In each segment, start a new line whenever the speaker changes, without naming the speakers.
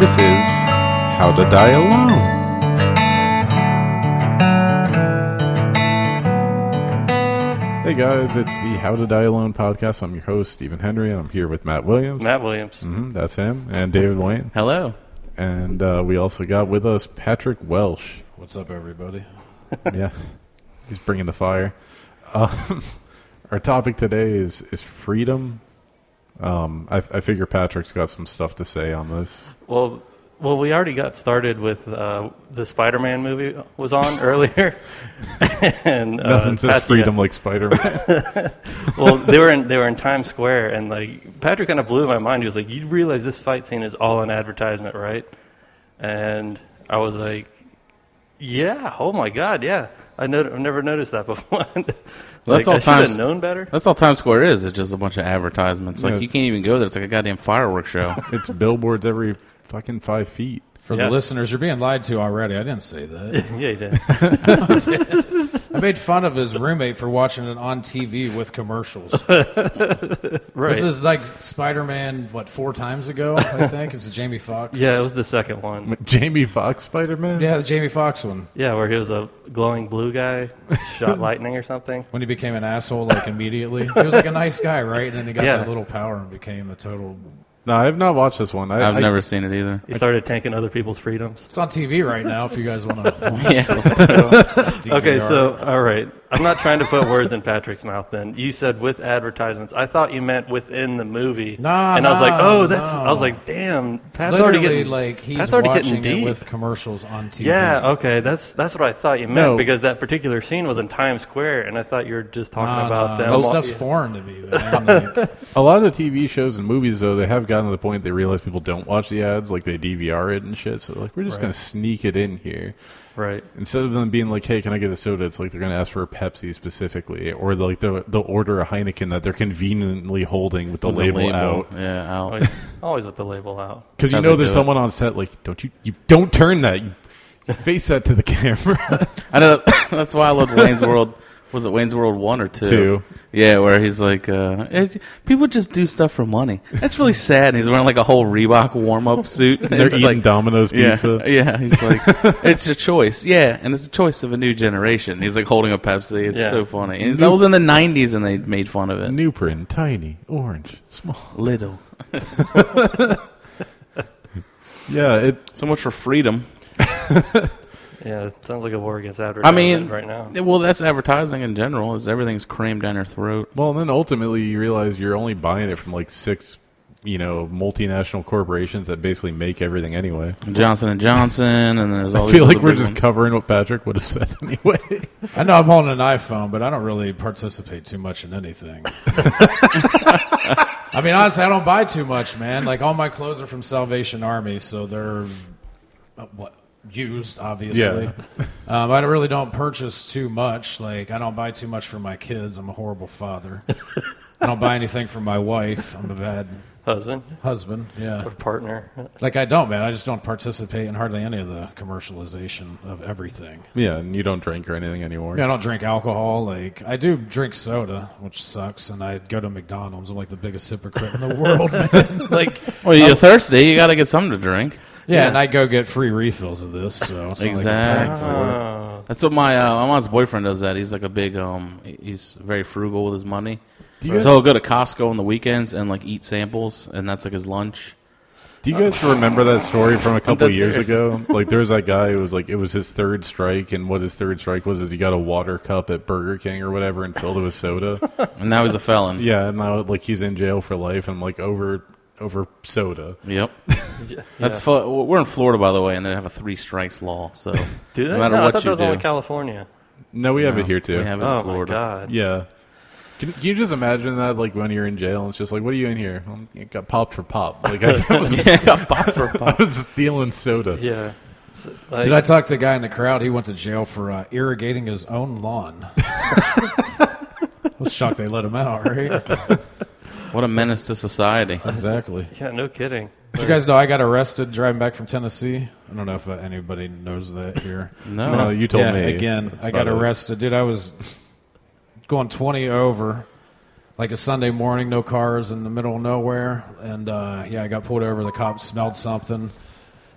This is How to Die Alone. Hey guys, it's the How to Die Alone podcast. I'm your host, Stephen Henry, and I'm here with Matt Williams.
Matt Williams.
That's him. And David Wayne.
Hello.
And we also got with us Patrick Welsh.
What's up, everybody?
Yeah, he's bringing the fire. Our topic today is freedom. I figure Patrick's got some stuff to say on this.
Well, we already got started with the Spider-Man movie was on earlier, and
Nothing says freedom like Spider-Man.
Well, they were in Times Square, and like Patrick kind of blew my mind. He was like, "You realize this fight scene is all an advertisement, right?" And I was like, "Yeah, oh my god, yeah." I've never noticed that before.
That's all
I should have known better.
That's all Times Square is. It's just a bunch of advertisements. Like
Yeah.
you can't even go there. It's like a goddamn fireworks show.
It's billboards every fucking 5 feet.
For the listeners, you're being lied to already. I didn't say that.
Yeah, you did.
I made fun of his roommate for watching it on TV with commercials.
Right.
This is like Spider-Man, 4 times ago, I think? It's a Jamie Foxx.
Yeah, it was the second one.
Jamie Foxx Spider-Man?
Yeah, the Jamie Foxx one.
Yeah, where he was a glowing blue guy, shot lightning or something.
When he became an asshole, like, immediately. He was like a nice guy, right? And then he got
Yeah.
that little power and became a total...
No, I have not watched this one.
I've never seen it either.
He started taking other people's freedoms.
It's on TV right now if you guys want to
Yeah.
Okay, so, all right. I'm not trying to put words in Patrick's mouth then. You said with advertisements. I thought you meant within the movie.
Nah,
and I was like, oh,
no.
I was like, damn, Pat's
Literally,
already getting,
like, he's
Pat's already
watching
getting deep.
it with commercials on TV.
Yeah, okay, that's what I thought you meant,
No.
because that particular scene was in Times Square, and I thought you were just talking about them.
That stuff's foreign to me, man. Like,
A lot of TV shows and movies, though, they have gotten to the point they realize people don't watch the ads, like they DVR it and shit. So, like, we're just going to sneak it in here.
Right.
Instead of them being like, hey, can I get a soda? It's like they're going to ask for a Pepsi specifically. Or, like, they'll order a Heineken that they're conveniently holding with the label out.
Yeah, out.
Always with the label out.
Because you
How
know
they
there's
do
someone on set, like, you don't turn that. You face that to the camera.
I know. That's why I loved Wayne's World. Was it Wayne's World 1 or 2?
2.
Yeah, where he's like, people just do stuff for money. That's really sad. And he's wearing like a whole Reebok warm-up suit.
They're
It's
eating
like,
Domino's pizza.
Yeah, he's like, it's a choice. Yeah, and it's a choice of a new generation. He's like holding a Pepsi. It's so funny. And that was in the 90s and they made fun of it.
New print, tiny, orange, small.
Little.
Yeah,
So much for freedom.
Yeah, it sounds like a war against advertising right now.
Well, that's advertising in general. Is everything's crammed down your throat.
well, then ultimately you realize you're only buying it from like 6, multinational corporations that basically make everything anyway.
Johnson and Johnson, and there's all
I
these
feel like
other
we're
big
just
ones.
covering what Patrick would have said anyway.
I know I'm holding an iPhone, but I don't really participate too much in anything. I mean, honestly, I don't buy too much, man. Like, all my clothes are from Salvation Army, so they're used, obviously.
Yeah.
I really don't purchase too much. Like, I don't buy too much for my kids. I'm a horrible father. I don't buy anything for my wife. I'm a bad
Husband
husband. Yeah.
or partner.
Like, I don't, man. I just don't participate in hardly any of the commercialization of everything.
Yeah, and you don't drink or anything anymore.
Yeah, I don't drink alcohol. Like, I do drink soda, which sucks, and I go to McDonald's. I'm like the biggest hypocrite in the world, man. Like,
Well, you're thirsty. You got to get something to drink.
yeah, and I go get free refills of this, so it's not like I'm
Exactly.
paying for it.
That's what my mom's boyfriend does. That he's like a big he's very frugal with his money.
Do you guys-
So he'll go to Costco on the weekends and like eat samples, and that's like his lunch.
Do you guys remember that story from a couple
That's
years
serious.
ago? Like, there was that guy who was like, it was his third strike, and what his third strike was is he got a water cup at Burger King or whatever and filled it with soda.
And now he's a felon.
Yeah, and now like he's in jail for life, and like over soda.
Yep.
Yeah.
That's we're in Florida, by the way, and they have a 3 strikes law. So
Do they?
no matter
I
what
thought that
you
was
do,
only California.
No, we have it here too.
we have it in
Oh my
Florida.
god.
Yeah. Can you just imagine that, like, when you're in jail, and it's just like, what are you in here? I got popped for pop. Like, I was, I was stealing soda.
Yeah. So, like,
Did I talk to a guy in the crowd? He went to jail for irrigating his own lawn. I was shocked they let him out, right?
What a menace to society.
Exactly.
yeah, no kidding.
Did you guys know I got arrested driving back from Tennessee? I don't know if anybody knows that here.
No.
No, you told
yeah,
me.
again,
That's
I got
about it.
arrested. Dude, I was going 20 over, like a Sunday morning, no cars in the middle of nowhere. And, I got pulled over. The cops smelled something.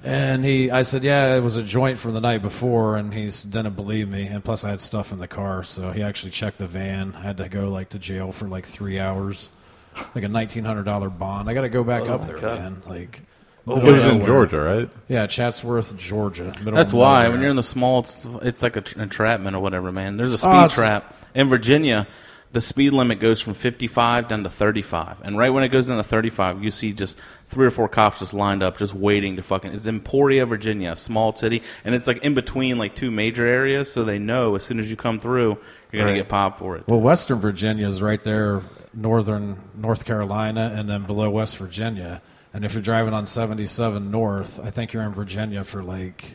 And I said, yeah, it was a joint from the night before, and he didn't believe me. And plus, I had stuff in the car, so he actually checked the van. I had to go to jail for 3 hours, like a $1,900 bond. I got to go back up there,
God.
man.
It was in Georgia, right?
Yeah, Chatsworth, Georgia.
That's why when you're in the small, it's like an entrapment or whatever, man. There's a speed trap in Virginia. The speed limit goes from 55 down to 35. And right when it goes down to 35, you see just 3 or 4 cops just lined up, just waiting to fucking... It's Emporia, Virginia, a small city. And it's in between 2 major areas, so they know as soon as you come through, you're going to get popped for it.
Well, Western Virginia is right there, northern North Carolina, and then below West Virginia. And if you're driving on 77 North, I think you're in Virginia for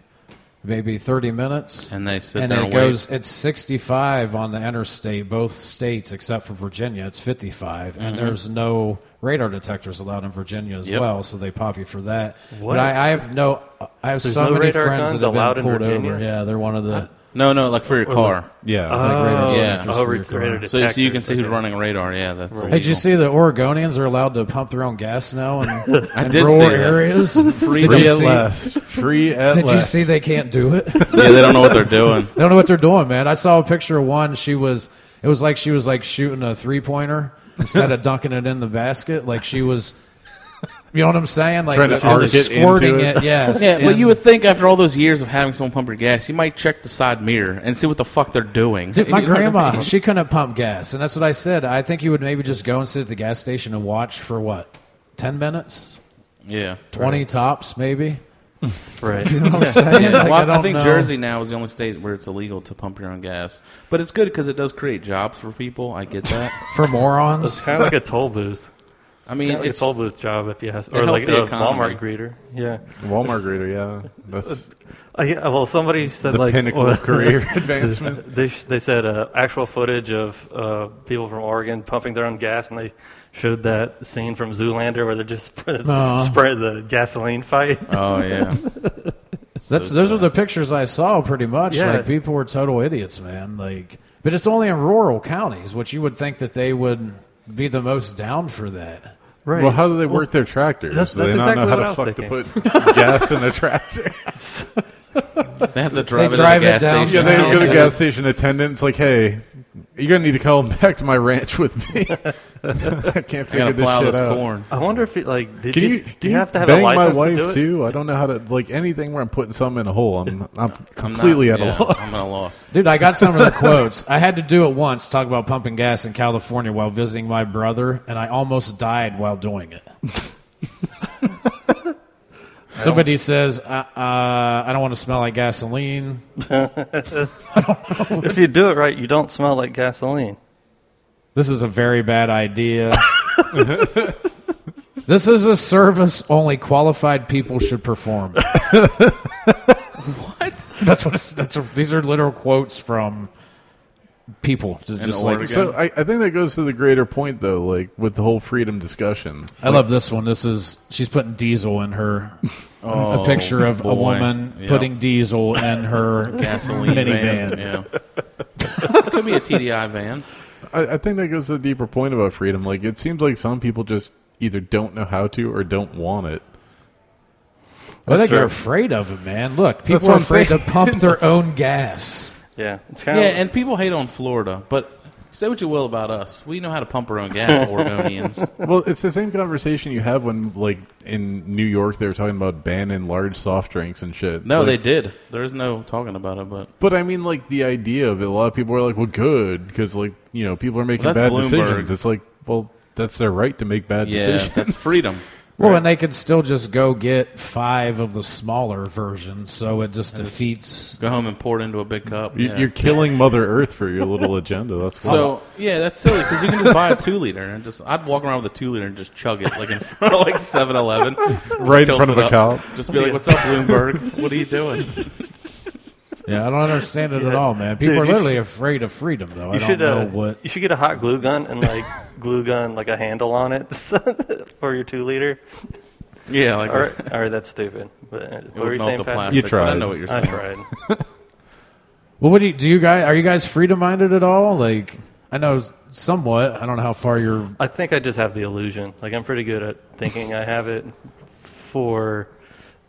maybe 30 minutes.
And they sit
and
there
it
and
goes,
wait.
it's 65 on the interstate, both states except for Virginia. It's 55. And there's no radar detectors allowed in Virginia as well, so they pop you for that.
What?
But I have
There's
so
no
many
radar
friends
guns
that have
allowed
been
in
pulled
Virginia?
over. Yeah, they're one of the...
No, for your car.
Yeah.
radar
yeah.
detectors for your car.
radar
So you can
detectors,
see who's
okay.
running radar. Yeah, that's
Right.
illegal.
Hey, did you see the Oregonians are allowed to pump their own gas now in
did
rural
see that.
areas?
Free
Did you
at
see-
last. Free at
Did you
last.
see they can't do it?
Yeah, they don't know what they're doing.
They don't know what they're doing, man. I saw a picture of one. It was like she was shooting a 3-pointer instead of dunking it in the basket. She was, you know what I'm saying?
Trying to
she was
arc it
squirting
into
it.
it.
Yes.
Yeah, well,
And-
you would think after all those years of having someone pump your gas, you might check the side mirror and see what the fuck they're doing.
Dude, my
You know what I
grandma,
mean?
she couldn't pump gas, and that's what I said. I think you would maybe just go and sit at the gas station and watch for 10 minutes,
Yeah.
20 tops, maybe.
Right.
You know what I'm saying?
Yeah.
Like,
Well, I
don't
think
know.
Jersey now is the only state where it's illegal to pump your own gas. But it's good because it does create jobs for people. I get that.
For
It's
morons.
kind of like a toll booth.
I mean,
It's
it's
a toll booth job if you have, or
helped
like
the
a
economy.
Walmart greeter. Yeah.
Walmart greeter, yeah. That's
Yeah, well, somebody said
the pinnacle of career advancement.
They said actual footage of people from Oregon pumping their own gas, and they showed that scene from Zoolander where they're just spread the gasoline fight.
oh yeah.
Those are the pictures I saw pretty much.
Yeah.
People were total idiots, man. But it's only in rural counties, which you would think that they would be the most down for that.
Right.
Well, how do they work their tractors?
that's
Do they
exactly
not know
what I
how
was
to fuck
thinking.
to put gas in a tractor?
They have to drive
They
it
drive
to the
it
gas
down
station.
Yeah, they go to
Yeah.
gas station attendant. It's like, hey, you're gonna need to come back to my ranch with me. I can't
I
figure
gotta
this
plow
shit
this
out.
corn.
I wonder if did
Can
you do you have to have
bang
a license
my
to do
wife
it?
too? I don't know how to anything where I'm putting something in a hole. I'm completely at a loss.
I'm at a loss.
Dude, I got some of the quotes. I had to do it once, talk about pumping gas in California while visiting my brother, and I almost died while doing it. Somebody says, I don't want to smell like gasoline.
If you do it right, you don't smell like gasoline.
This is a very bad idea. This is a service only qualified people should perform. What? These are literal quotes from people. Just
Oregon.
So I think that goes to the greater point, though, with the whole freedom discussion.
I love this one. She's putting diesel in her. A picture of
boy.
a woman
Yep.
putting diesel in her
Gasoline
minivan.
van. Yeah. Could be a TDI van.
I think that goes to the deeper point about freedom. It seems like some people just either don't know how to or don't want it.
I think
true.
they're afraid of it, man. Look, people
what
are
I'm
afraid to
saying.
pump their own gas.
Yeah, it's kind
Yeah,
of
and people hate on Florida, but say what you will about us. We know how to pump our own gas, Oregonians.
Well, it's the same conversation you have when, in New York, they were talking about banning large soft drinks and shit.
No,
It's
they
like-
did. There's no talking about it, but
But I mean, the idea of it, a lot of people are like, well, good, because, people are making
Well, that's
bad
Bloomberg.
decisions. It's like, well, that's their right to make bad
yeah,
decisions.
that's freedom.
Well, and they could still just go get 5 of the smaller versions, so it just defeats.
Go home and pour it into a big cup. Yeah.
You're killing Mother Earth for your little agenda. That's why.
So yeah, that's silly because you can just buy a 2-liter and I'd walk around with a 2-liter and just chug it in front of 7-Eleven,
right in front of a cop.
Just be like, "What's up, Bloomberg? What are you doing?"
Yeah, I don't understand it at all, man. People
Dude,
are
you
literally afraid of freedom, though. I
you
don't
should
know what.
you should get a hot glue gun and glue gun a handle on it for your 2-liter.
Yeah,
All right, that's stupid. But what were you
melt
saying,
the
Pat?
plastic,
You
but
tried.
I know what you're
I
saying.
tried.
Well, what do you guys? Are you guys freedom minded at all? I know somewhat. I don't know how far you're.
I think I just have the illusion. I'm pretty good at thinking I have it for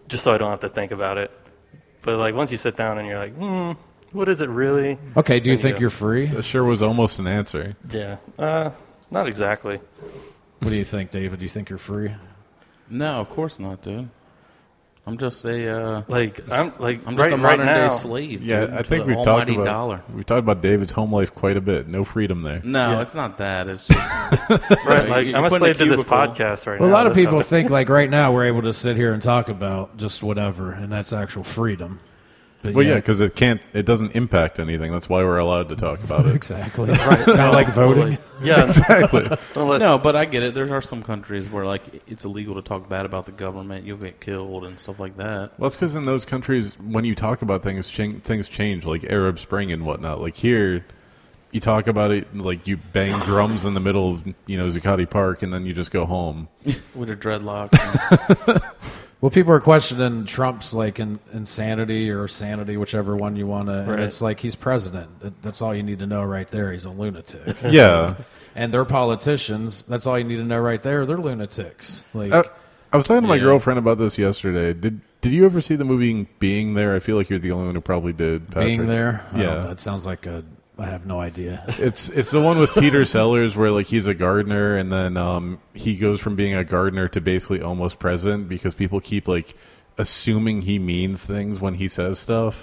just so I don't have to think about it. But like once you sit down and you're like, what is it really?
Okay, do you
Then
think
go,
you're free?
That sure was almost an answer.
Yeah, not exactly.
What do you think, David? Do you think you're free?
No, of course not, dude. I'm just a
I'm just
I'm just
right,
a
right
modern
now.
day slave.
Yeah,
dude,
I
to
think
the
we've talked
almighty
about
dollar.
David's home life quite a bit. No freedom there.
No,
Yeah.
it's not that. It's just
Right, like
You're
I'm a
putting a
slave to this
cubicle.
podcast right
Well,
now.
a lot of
That's
people
how-
think like right now we're able to sit here and talk about just whatever, and that's actual freedom. But
Well, yeah, because it doesn't impact anything. That's why we're allowed to talk about it.
exactly. Kind of like voting.
Yeah,
Exactly.
unless
no, but I get it. There are some countries where like it's illegal to talk bad about the government. You'll get killed and stuff like that.
Well, it's because in those countries, when you talk about things, things change, like Arab Spring and whatnot. Like here, you talk about it, like you bang drums in the middle of, Zuccotti Park, and then you just go home.
With their dreadlocks.
Well, people are questioning Trump's like insanity or sanity, whichever one you want to. And
Right.
it's like he's president. That's all you need to know right there. He's a lunatic.
Yeah.
And they're politicians. That's all you need to know right there. They're lunatics. Like
I was talking to my
Yeah.
girlfriend about this yesterday. Did you ever see the movie Being There? I feel like you're the only one who probably did, Patrick.
being there. I don't
Yeah.
know, it sounds like I have no idea.
It's the one with Peter Sellers where like he's a gardener and then he goes from being a gardener to basically almost president because people keep like assuming he means things when he says stuff.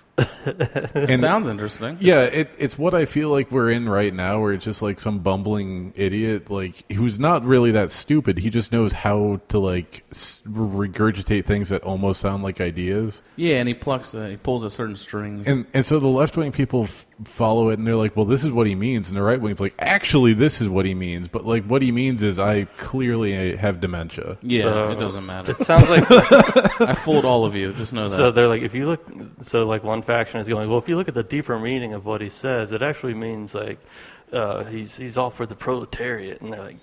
And
Sounds interesting.
yeah, it's what I feel like we're in right now, where it's just like some bumbling idiot, like who's not really that stupid. He just knows how to like regurgitate things that almost sound like ideas.
Yeah, and he pulls at certain strings.
And so the left wing people follow it, and they're like, "Well, this is what he means," and the right wing's like, "Actually, this is what he means." But like, what he means is, I clearly have dementia.
yeah,
So,
it doesn't matter.
it sounds like
I fooled all of you. Just know that.
so. They're like, if you look, so like one faction is going, well, if you look at the deeper meaning of what he says, it actually means like he's all for the proletariat, and they're like,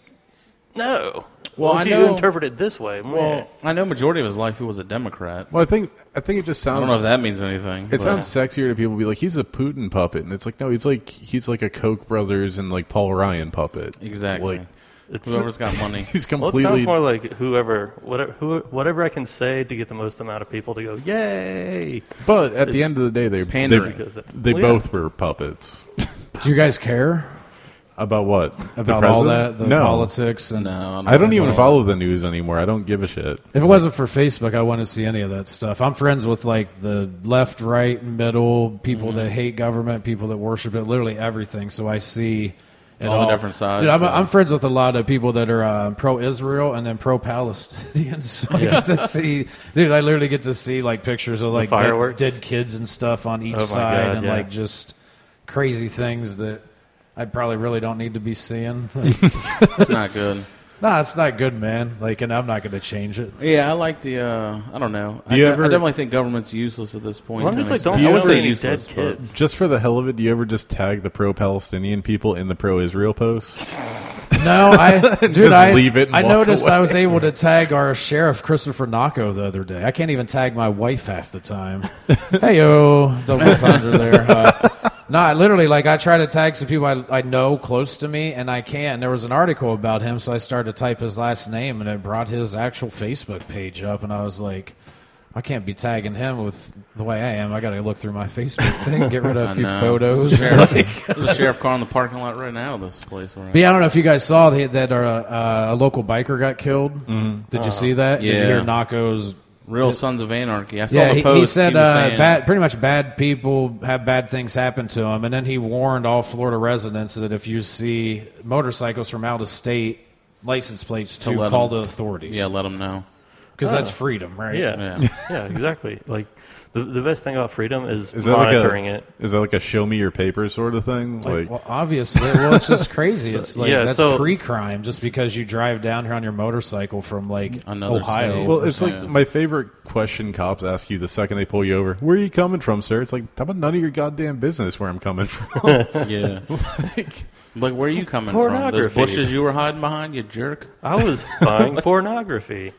no.
Well,
if
I
you
know-
interpret it this way,
well, I know majority of his life he was a Democrat.
Well, I think it just
I
sounds.
don't know if that means anything.
It
but-
sounds sexier to people be like, he's a Putin puppet, and it's like, no, he's like a Koch brothers and like Paul Ryan puppet.
exactly.
Like
it's
Whoever's got money.
he's
well, it
completely.
sounds more like whatever I can say to get the most amount of people to go, yay!
but at the
it's
end of the day, they
pandering.
Because
they
well, yeah.
both were puppets.
Do you guys care
About what?
about
The
all
president?
that, the
No.
politics? And
No,
I don't even
know.
follow the news anymore. I don't give a shit.
if it wasn't for Facebook, I wouldn't see any of that stuff. I'm friends with like the left, right, middle, people that hate government, people that worship it, literally everything. So I see it
All the different sides,
Dude,
yeah.
I'm friends with a lot of people that are pro-Israel and then pro-Palestinian. So I get to see, dude. I literally get to see like pictures of like
fireworks?
dead kids and stuff on each
Oh my
side,
God,
and
yeah.
like just crazy things that I probably really don't need to be seeing.
It's not good.
No, it's not good, man. Like, and I'm not going to change it.
Yeah, I like the. I don't know.
Do you
I
ever-
definitely think government's useless at this point.
Well, I'm
to
just
an
like, don't
extent. I would
show
say
any
useless,
dead
but-
kids.
Just for the hell of it, do you ever just tag the pro-Palestinian people in the pro-Israel posts?
No, dude,
Just leave it and
I
walk
noticed
away.
I was able to tag our sheriff Christopher Nacco the other day. I can't even tag my wife half the time. Hey yo, double entendre there. No, I literally I try to tag some people I know close to me, and I can't. There was an article about him, so I started to type his last name, and it brought his actual Facebook page up, and I was like, I can't be tagging him with the way I am. I got to look through my Facebook thing, get rid of a
I
few
know.
photos.
There's a sheriff car in the parking lot right now. This place. Where
But yeah, I don't know if you guys saw that a local biker got killed. Did you see that? Did you
Yeah.
hear Nacco's?
Real Sons of Anarchy. I saw
Yeah,
the post.
he said
was saying,
pretty much bad people have bad things happen to them, and then he warned all Florida residents that if you see motorcycles from out of state license plates to
let
call
them-
the authorities.
Yeah, let them know.
because that's freedom, right?
Yeah,
Yeah.
yeah, exactly. Like the best thing about freedom is
Is that
monitoring
like a,
it.
Is that like a show me your papers sort of thing? Like,
Well, obviously, it's just crazy. It's like
yeah,
that's
so-
pre-crime just because you drive down here on your motorcycle from like
Another
Ohio.
state.
well, it's like
Yeah.
my favorite question cops ask you the second they pull you over. Where are you coming from, sir? It's like, how about none of your goddamn business where I'm coming from?
Yeah.
Like,
Like, where are you coming from? Those
Pornography.
bushes you were hiding behind, you jerk.
I was buying pornography.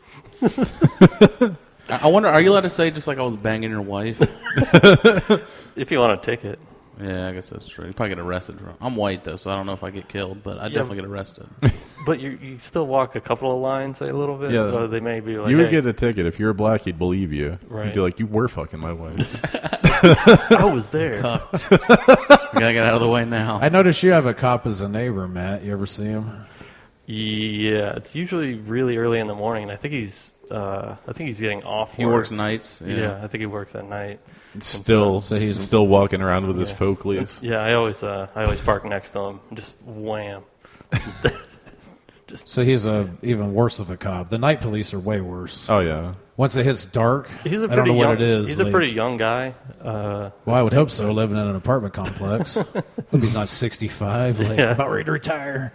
I wonder, are you allowed to say just like I was banging your wife?
If you want a ticket.
Yeah, I guess that's true. You probably get arrested. I'm white, though, so I don't know if I get killed, but I definitely get arrested.
But you still walk a couple of lines a little bit,
Yeah.
so they may be like,
You would
hey,
get a ticket. If you're black, he'd believe you.
Right.
He'd be like, you were fucking my wife.
I was there.
Cucked. We gotta get out of the way now.
I noticed you have a cop as a neighbor, Matt. You ever see him?
Yeah, it's usually really early in the morning, and I think he's getting off
He
work.
works nights.
Yeah, I think he works at night.
Still,
So he's-
still walking around with his Folkleys.
Yeah, I always park next to him, and just wham.
So he's even worse of a cop. The night police are way worse.
Oh, yeah.
Once it hits dark,
He's a
I don't
pretty
know
young.
what it is.
He's
like-
a pretty young guy.
Well, I would hope so, living in an apartment complex. Hope he's not 65, like,
Yeah.
about ready to retire.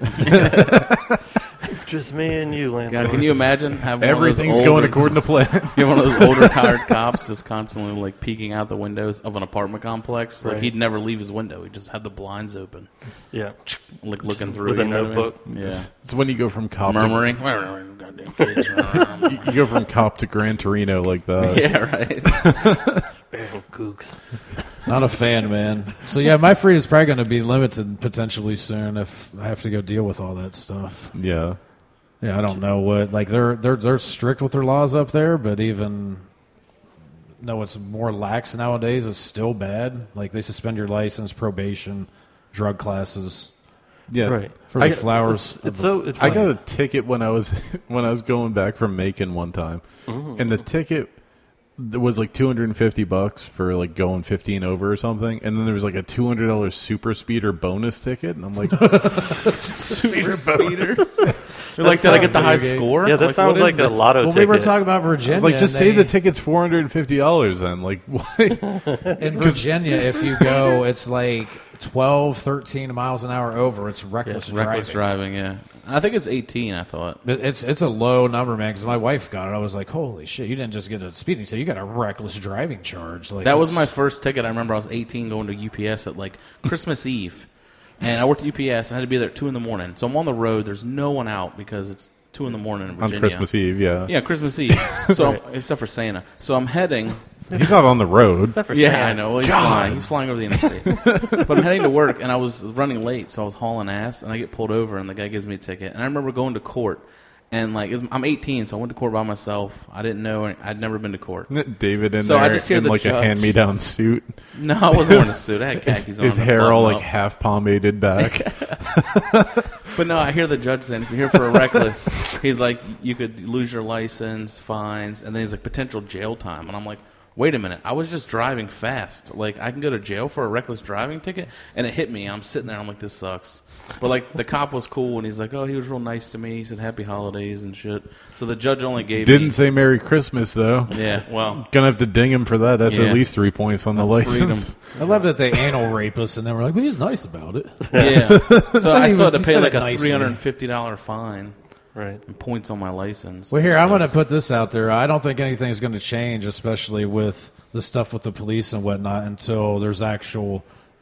It's just me and you, landlord.
God, can you imagine having
Everything's
one of those
going
older,
according to plan.
You have one of those older retired cops just constantly like peeking out the windows of an apartment complex. Like
Right.
he'd never leave his window. He'd just have the blinds open,
Yeah,
like looking through
with a
you know what I mean?
notebook.
Yeah,
It's when you go from cop
murmuring.
to, you go from cop to Gran Torino like that.
Yeah, right.
Bang, kooks.
Not a fan, man. So, yeah, my freedom's probably going to be limited potentially soon if I have to go deal with all that stuff.
Yeah.
Yeah, I don't know what. Like, they're strict with their laws up there, but even though it's more lax nowadays, it's still bad. Like, they suspend your license, probation, drug classes
Yeah.
Right.
for the flowers.
It's so. It's
I
like,
got a ticket when I was going back from Macon one time, and the ticket was like $250 for like going 15 over or something, and then there was like a $200 super speeder bonus ticket, and I'm like,
Super speeders. You're like, did I get the high score?
yeah, that sounds
what is
like a
this?
lotto
Well,
ticket.
we were talking about
I
Virginia.
was like, just
and
say
they-
the ticket's $450 then. Like, why?
In Virginia, if you go, it's like 12, 13 miles an hour over. It's reckless driving.
Reckless driving. Yeah, I think it's 18. I thought.
It's a low number, man. Because my wife got it. I was like, "Holy shit! You didn't just get a speeding ticket; you got a reckless driving charge." Like
That was my
it's-
first ticket. I remember I was 18 going to UPS at like Christmas Eve. And I worked at UPS. I had to be there at 2 in the morning. So I'm on the road. There's no one out because it's 2 in the morning in
On
Virginia.
Christmas Eve, yeah.
Yeah, Christmas Eve. So except for Santa. So I'm heading.
He's not on the road.
Except for
Yeah,
Santa.
I know. Well, he's flying. He's flying over the interstate. But I'm heading to work, and I was running late, so I was hauling ass, and I get pulled over, and the guy gives me a ticket. And I remember going to court, and like I'm 18, so I went to court by myself. I didn't know. I'd never been to court.
David in
So I
there
just hear
in
the
like a
judge.
hand-me-down suit.
No, I wasn't wearing a suit. I had khakis on.
His
and
hair all
button
like
up.
half pomaded back.
But no, I hear the judge saying, if you're here for a reckless, he's like, you could lose your license, fines, and then he's like, potential jail time. And I'm like, wait a minute, I was just driving fast. Like, I can go to jail for a reckless driving ticket? And it hit me. I'm sitting there, I'm like, this sucks. But like, the cop was cool, and he's like, oh, he was real nice to me. He said, happy holidays and shit. So the judge only gave
Didn't
me...
say Merry Christmas, though.
Yeah, well...
Gonna have to ding him for that. That's
Yeah.
at least 3 points on the
That's
license.
freedom.
I love that they anal rape us, and then we're like, "Well, he's nice about it."
Yeah. So I
he
still had
was-
to
he
pay
said
like
it
a
nicely.
$350 fine
Right.
and points on my license.
Well, here I'm
So-
going to put this out there. I don't think anything's going to change, especially with the stuff with the police and whatnot, until there's actual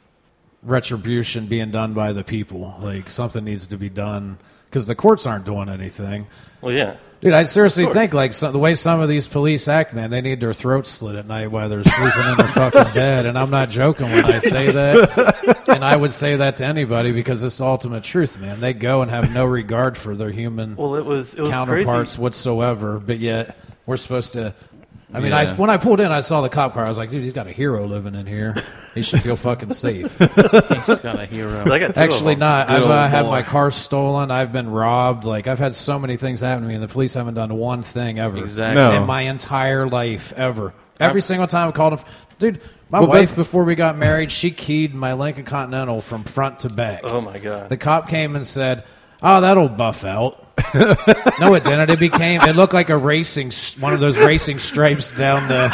retribution being done by the people. Like something needs to be done because the courts aren't doing anything.
Well, yeah.
Dude, I seriously think like the way some of these police act, man, they need their throats slit at night while they're sleeping in their fucking bed. And I'm not joking when I say that. And I would say that to anybody because it's the ultimate truth, man. They go and have no regard for their human
Well, it was
counterparts
crazy.
whatsoever. But yet we're supposed to. I mean,
Yeah.
when I pulled in, I saw the cop car. I was like, dude, he's got a hero living in here. He should feel fucking safe.
He's got a hero.
But I got two
Actually,
of them.
not.
Good
I've
old
had
boy.
my car stolen. I've been robbed. Like I've had so many things happen to me, and the police haven't done one thing ever.
Exactly.
No.
In my entire life, ever. Every single time I called him, dude. My
Well,
wife,
that-
before we got married, she keyed my Lincoln Continental from front to back.
Oh my god.
The cop came and said, "Oh, that'll buff out." No, it didn't. It looked like one of those racing stripes down the.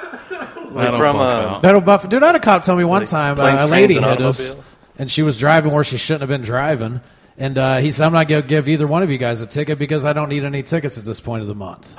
Like
That'll
from
buff out.
That'll buff. Dude, I had a cop tell me one
Like
time
planes,
a
trains,
lady
and
hit us,
automobiles?
and she was driving where she shouldn't have been driving. And he said, "I'm not going to give either one of you guys a ticket because I don't need any tickets at this point of the month."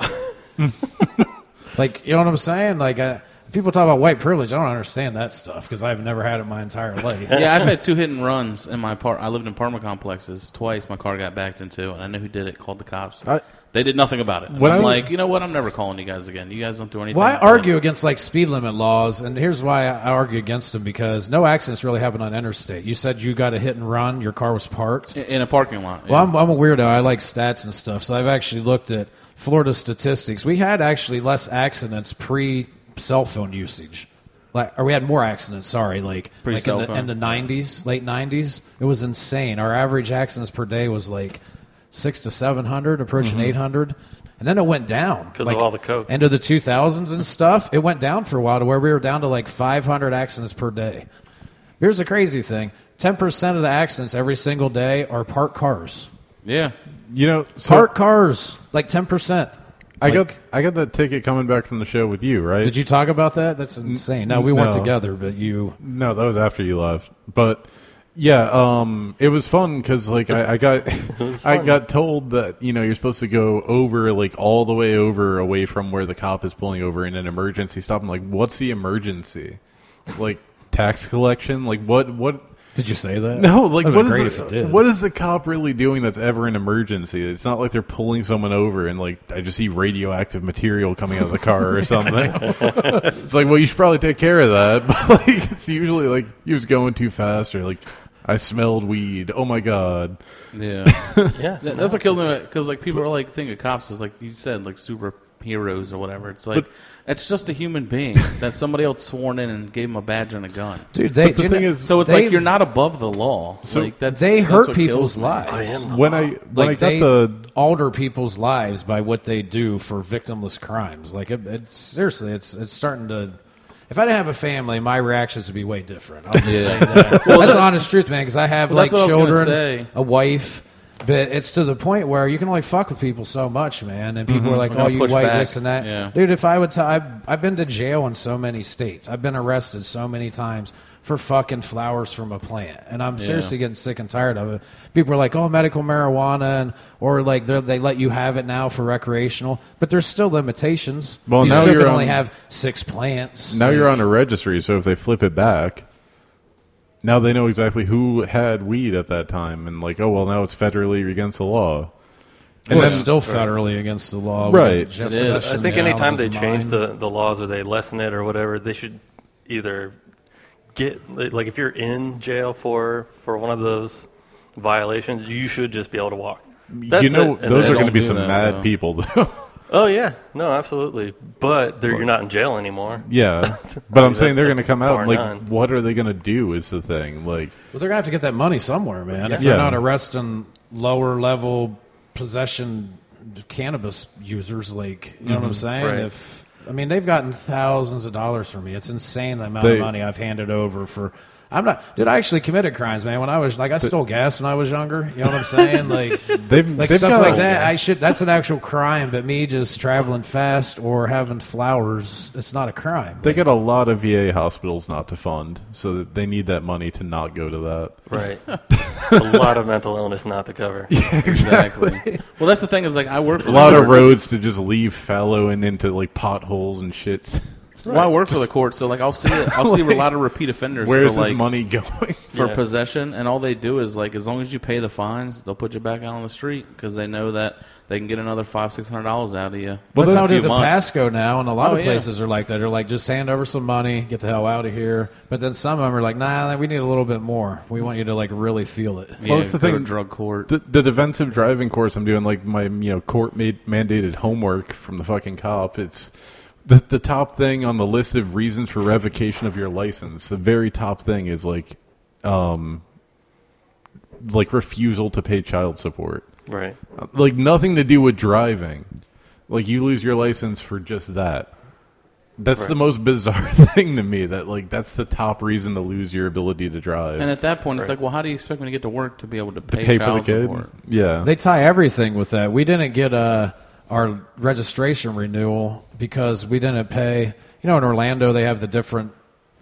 Like, you know what I'm saying? Like, people talk about white privilege. I don't understand that stuff because I've never had it my entire life.
Yeah, I've had 2 hit and runs in my I lived in apartment complexes twice. My car got backed into, and I know who did it. Called the cops. They did nothing about it. And
Well,
I was like, you know what? I'm never calling you guys again. You guys don't do anything.
Well, I argue against like speed limit laws, and here's why I argue against them, because no accidents really happen on interstate. You said you got a hit and run, your car was parked.
In a parking lot.
Well, I'm a weirdo. I like stats and stuff, so I've actually looked at Florida statistics. We had actually less accidents pre-cell phone usage. Or we had more accidents, sorry, like in the 90s, late 90s. It was insane. Our average accidents per day was like 600 to 700, approaching 800. And then it went down.
Because of all the coke.
Into the 2000s and stuff, it went down for a while to where we were down to like 500 accidents per day. Here's the crazy thing. 10% of the accidents every single day are parked cars.
Yeah.
You know,
Parked cars, like 10%.
I got that ticket coming back from the show with you, right?
Did you talk about that? That's insane. No, we weren't
No.
together, but you...
No, that was after you left. But yeah, it was fun because like I got told that you're supposed to go over like all the way over away from where the cop is pulling over in an emergency stop. I'm like, what's the emergency? Like tax collection? Like what?
Did you say that?
No, like
That'd
what
be great
is
if it did.
what is the cop really doing that's ever an emergency? It's not like they're pulling someone over and like I just see radioactive material coming out of the car or something. It's like, well, you should probably take care of that. But like it's usually like he was going too fast or like I smelled weed. Oh my god.
Yeah.
Yeah.
That's what kills me, because like people are like think of cops as like you said, like superheroes or whatever. It's like it's just a human being that somebody else sworn in and gave him a badge and a gun.
Dude,
The thing is,
So it's like you're not above the law.
So
like that's
they
that's
hurt
what
people's
kills me.
lives.
when I
Like
got
they
the
alter people's lives by what they do for victimless crimes. Like it's seriously, it's starting to. If I didn't have a family, my reactions would be way different. I'll just say that. That's the honest truth, man. Because I have
Well,
like
that's what I was gonna
children,
say.
a wife. But it's to the point where you can only fuck with people so much, man. And people are like,
We're
"Oh,
gonna
you
push
white
back.
this and that."
Yeah.
Dude, if I would, I've been to jail in so many states. I've been arrested so many times for fucking flowers from a plant, and I'm seriously getting sick and tired of it. People are like, "Oh, medical marijuana," or like they let you have it now for recreational, but there's still limitations.
Well,
you
now
still
you're
can only
on-
have 6 plants.
now you're on a registry, so if they flip it back, now they know exactly who had weed at that time, and like, oh well, now it's federally against the law. And
Well,
then,
it's still federally against the law.
Right.
We got Jeff
It is. I
Sessions
think
out
anytime
of
they
his
change
mind.
the laws or they lessen it or whatever, they should either get like if you're in jail for one of those violations, you should just be able to walk. That's
you know,
it. And
those
then-
are going to be
do
some
that,
mad
though.
people, though.
Oh yeah, no, absolutely. But you're not in jail anymore.
Yeah, but I'm saying they're going to come out.
bar
And, like,
none.
what are they going to do? Is the thing like?
Well, they're gonna have to get that money somewhere, man. If
Yeah.
they're not arresting lower level possession cannabis users, like you know what I'm saying?
Right.
If I mean they've gotten thousands of dollars from me. It's insane the amount
They-
of money I've handed over for. I'm not, dude. I actually committed crimes, man. When I was like, I stole gas when I was younger. You know what I'm saying? Like,
They've
like
they've
stuff
got
like
a-
that. I should. That's an actual crime. But me just traveling fast or having flowers, it's not a crime.
They get a lot of VA hospitals not to fund, so that they need that money to not go to that.
Right. A lot of mental illness not to cover.
Exactly. Well, that's the thing is like I work for
A lot
the
of
court.
roads to just leave fallow and into like potholes and shits.
Well, I work for the court, so like I'll see it. I'll see a lot of repeat offenders.
Where's
for,
this
like,
money going?
for
Yeah.
possession, and all they do is like as long as you pay the fines, they'll put you back out on the street because they know that they can get another $500-$600 out of you.
That's how it
few
is in
months.
Pasco now, and a lot
Oh,
of
yeah.
places are like that. They're like, just hand over some money, get the hell out of here. But then some of them are like, nah, we need a little bit more. We want you to like really feel it.
Yeah,
it's the
go to
thing-
drug court.
The defensive driving course I'm doing, like my court mandated homework from the fucking cop. It's the top thing on the list of reasons for revocation of your license. The very top thing is like refusal to pay child support.
Right.
Like nothing to do with driving. Like you lose your license for just that. That's the most bizarre thing to me. That like that's the top reason to lose your ability to drive.
And at that point, it's like, well, how do you expect me to get to work to be able to pay,
Pay for the
child
kid.
support?
Yeah.
They tie everything with that. We didn't get our registration renewal because we didn't pay. You know, in Orlando, they have the different